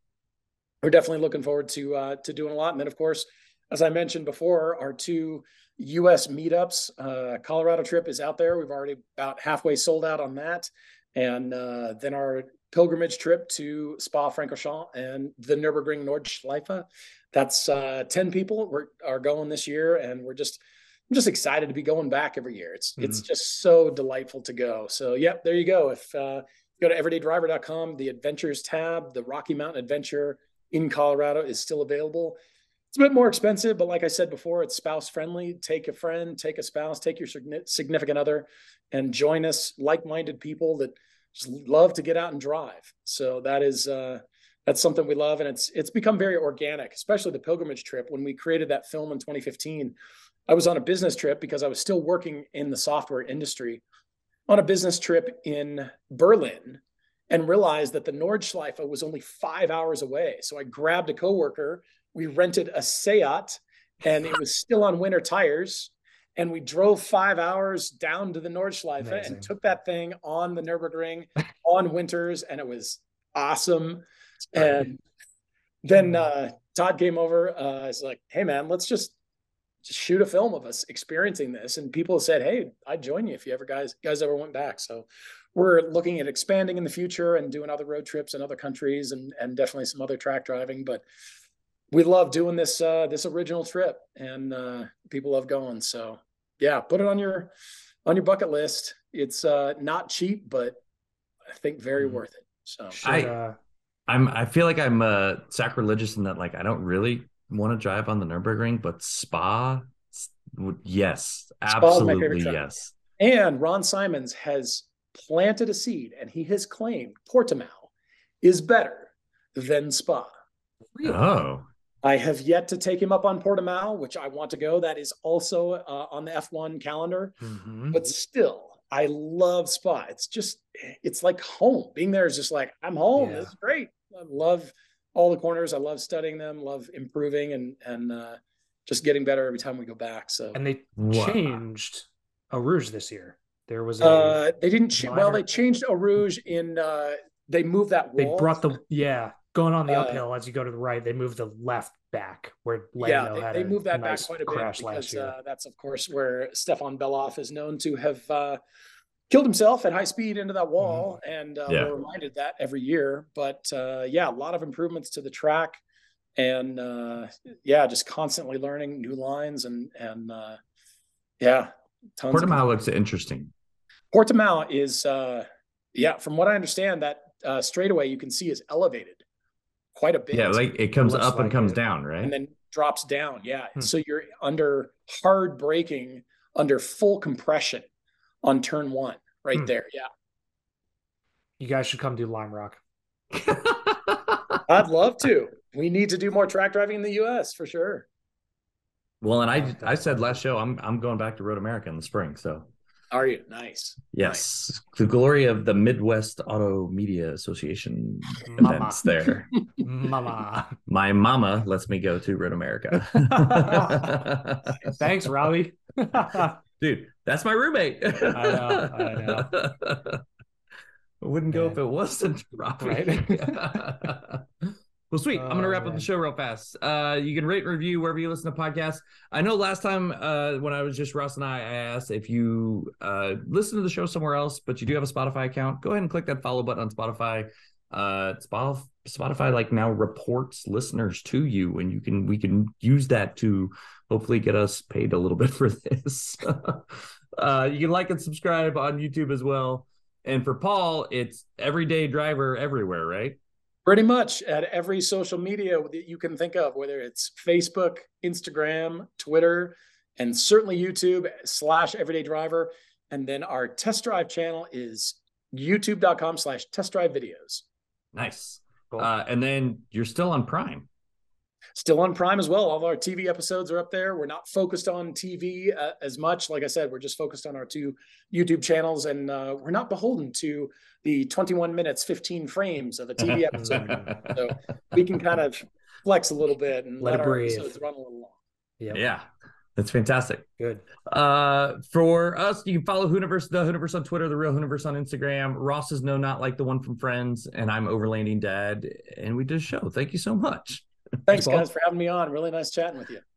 Speaker 3: We're definitely looking forward to uh, to doing a lot. And then, of course, as I mentioned before, our two U S meetups, uh, Colorado trip is out there. We've already about halfway sold out on that. And uh, then our pilgrimage trip to Spa-Francorchamps and the Nürburgring Nordschleife. That's uh, ten people we're, are going this year. And we're just, I'm just excited to be going back every year. It's, mm-hmm. it's just so delightful to go. So, yep, there you go. If uh, you go to everyday driver dot com, the adventures tab, the Rocky Mountain Adventure in Colorado is still available. It's a bit more expensive, but like I said before, it's spouse friendly. Take a friend, take a spouse, take your significant other and join us, like-minded people that just love to get out and drive. So that is, uh, that's something we love. And it's, it's become very organic, especially the pilgrimage trip. When we created that film in twenty fifteen, I was on a business trip because I was still working in the software industry on a business trip in Berlin and realized that the Nordschleife was only five hours away. So I grabbed a coworker, we rented a Seat and it was still on winter tires. And we drove five hours down to the Nordschleife Amazing. And took that thing on the Nürburgring on winters. And it was awesome. And then uh, Todd came over. Uh, it's like, hey man, let's just, just shoot a film of us experiencing this. And people said, hey, I'd join you if you ever guys, guys ever went back. So we're looking at expanding in the future and doing other road trips in other countries and, and definitely some other track driving. But we love doing this uh, this original trip, and uh, people love going. So yeah, put it on your on your bucket list. It's uh, not cheap, but I think very worth it. So
Speaker 2: Should,
Speaker 1: I
Speaker 2: uh,
Speaker 1: I'm I feel like I'm uh sacrilegious in that, like, I don't really want to drive on the Nürburgring, but Spa, would yes,
Speaker 3: Spa is my favorite
Speaker 1: absolutely
Speaker 3: track.
Speaker 1: yes.
Speaker 3: And Ron Simons has planted a seed, and he has claimed Portimao is better than Spa.
Speaker 2: really?
Speaker 1: Oh,
Speaker 3: I have yet to take him up on Portimao, which I want to go. That is also uh, on the F one calendar.
Speaker 2: Mhm.
Speaker 3: But still, I love Spa. It's just, it's like home. Being there is just like, I'm home.
Speaker 2: Yeah.
Speaker 3: This is great. I love all the corners. I love studying them, love improving, and and uh, just getting better every time we go back. So
Speaker 2: And they
Speaker 1: Wow.
Speaker 2: changed Eau Rouge this year. There was a
Speaker 3: uh, they didn't, ch- well,
Speaker 2: minor-
Speaker 3: they changed Eau Rouge in, uh, they moved that
Speaker 2: they
Speaker 3: wall.
Speaker 2: brought the yeah going on the
Speaker 3: Uh,
Speaker 2: uphill as you go to the right. They moved the left back where
Speaker 3: Yeah,
Speaker 2: Lando
Speaker 3: they,
Speaker 2: had
Speaker 3: they
Speaker 2: a
Speaker 3: moved that
Speaker 2: nice
Speaker 3: back quite a bit
Speaker 2: crash last
Speaker 3: because
Speaker 2: year.
Speaker 3: uh, that's, of course, where Stefan Beloff is known to have uh, killed himself at high speed into that wall. And uh,
Speaker 1: Yeah.
Speaker 3: we're reminded that every year. But uh, yeah, a lot of improvements to the track. And uh, yeah, just constantly learning new lines and, and uh, yeah. Tons of-
Speaker 1: Portimao looks interesting.
Speaker 3: Portimao is, uh, yeah, from what I understand, that uh, straightaway you can see is elevated quite a bit.
Speaker 1: Yeah, like it comes
Speaker 2: looks
Speaker 1: up and
Speaker 2: like
Speaker 1: comes
Speaker 2: it.
Speaker 1: down, right?
Speaker 3: and then drops down. Yeah.
Speaker 2: Hmm.
Speaker 3: So you're under hard braking, under full compression on turn one right
Speaker 2: Hmm.
Speaker 3: there. Yeah.
Speaker 2: You guys should come do Lime Rock.
Speaker 3: I'd love to. We need to do more track driving in the U S for sure.
Speaker 1: Well, and I
Speaker 2: That's
Speaker 1: I said
Speaker 2: fun.
Speaker 1: last show I'm I'm going back to Road America in the spring. So
Speaker 3: Are you? Nice.
Speaker 1: yes, the glory of the Midwest Auto Media Association
Speaker 2: Mama.
Speaker 1: events there.
Speaker 2: Mama.
Speaker 1: My mama lets me go to Road America.
Speaker 2: Thanks, Robbie.
Speaker 1: Dude, that's my roommate.
Speaker 2: I know, I know.
Speaker 1: I wouldn't go
Speaker 2: Man.
Speaker 1: if it wasn't Robbie.
Speaker 2: Right?
Speaker 1: Well, sweet. I'm
Speaker 2: Oh,
Speaker 1: gonna wrap up
Speaker 2: man.
Speaker 1: the show real fast. Uh, you can rate and review wherever you listen to podcasts. I know last time uh, when I was just Russ and I, I asked if you uh, listen to the show somewhere else, but you do have a Spotify account. Go ahead and click that follow button on Spotify. Uh, Spotify, Spotify like now reports listeners to you, and you can we can use that to hopefully get us paid a little bit for this. uh, you can like and subscribe on YouTube as well. And for Paul, it's Everyday Driver everywhere, right?
Speaker 3: Pretty much at every social media that you can think of, whether it's Facebook, Instagram, Twitter, and certainly YouTube slash Everyday Driver. And then our test drive channel is youtube.com slash test drive videos.
Speaker 1: Nice.
Speaker 2: Cool.
Speaker 1: Uh, and then you're still on Prime.
Speaker 3: Still on Prime as well. All of our T V episodes are up there. We're not focused on T V uh, as much. Like I said, we're just focused on our two YouTube channels, and uh, we're not beholden to the twenty-one minutes, fifteen frames of a T V episode. So we can kind of flex a little bit and
Speaker 2: Let
Speaker 3: let,
Speaker 2: it
Speaker 3: our
Speaker 2: breathe.
Speaker 3: episodes run a little long.
Speaker 2: Yep.
Speaker 1: Yeah, that's fantastic.
Speaker 2: Good.
Speaker 1: Uh, for us, you can follow Hooniverse, the Hooniverse on Twitter, the Real Hooniverse on Instagram. Ross is No Not Like the One from Friends, and I'm Overlanding Dad, and we did a show. Thank you so much.
Speaker 3: Thanks,
Speaker 1: Paul.
Speaker 3: guys, for having me on. Really nice chatting with you.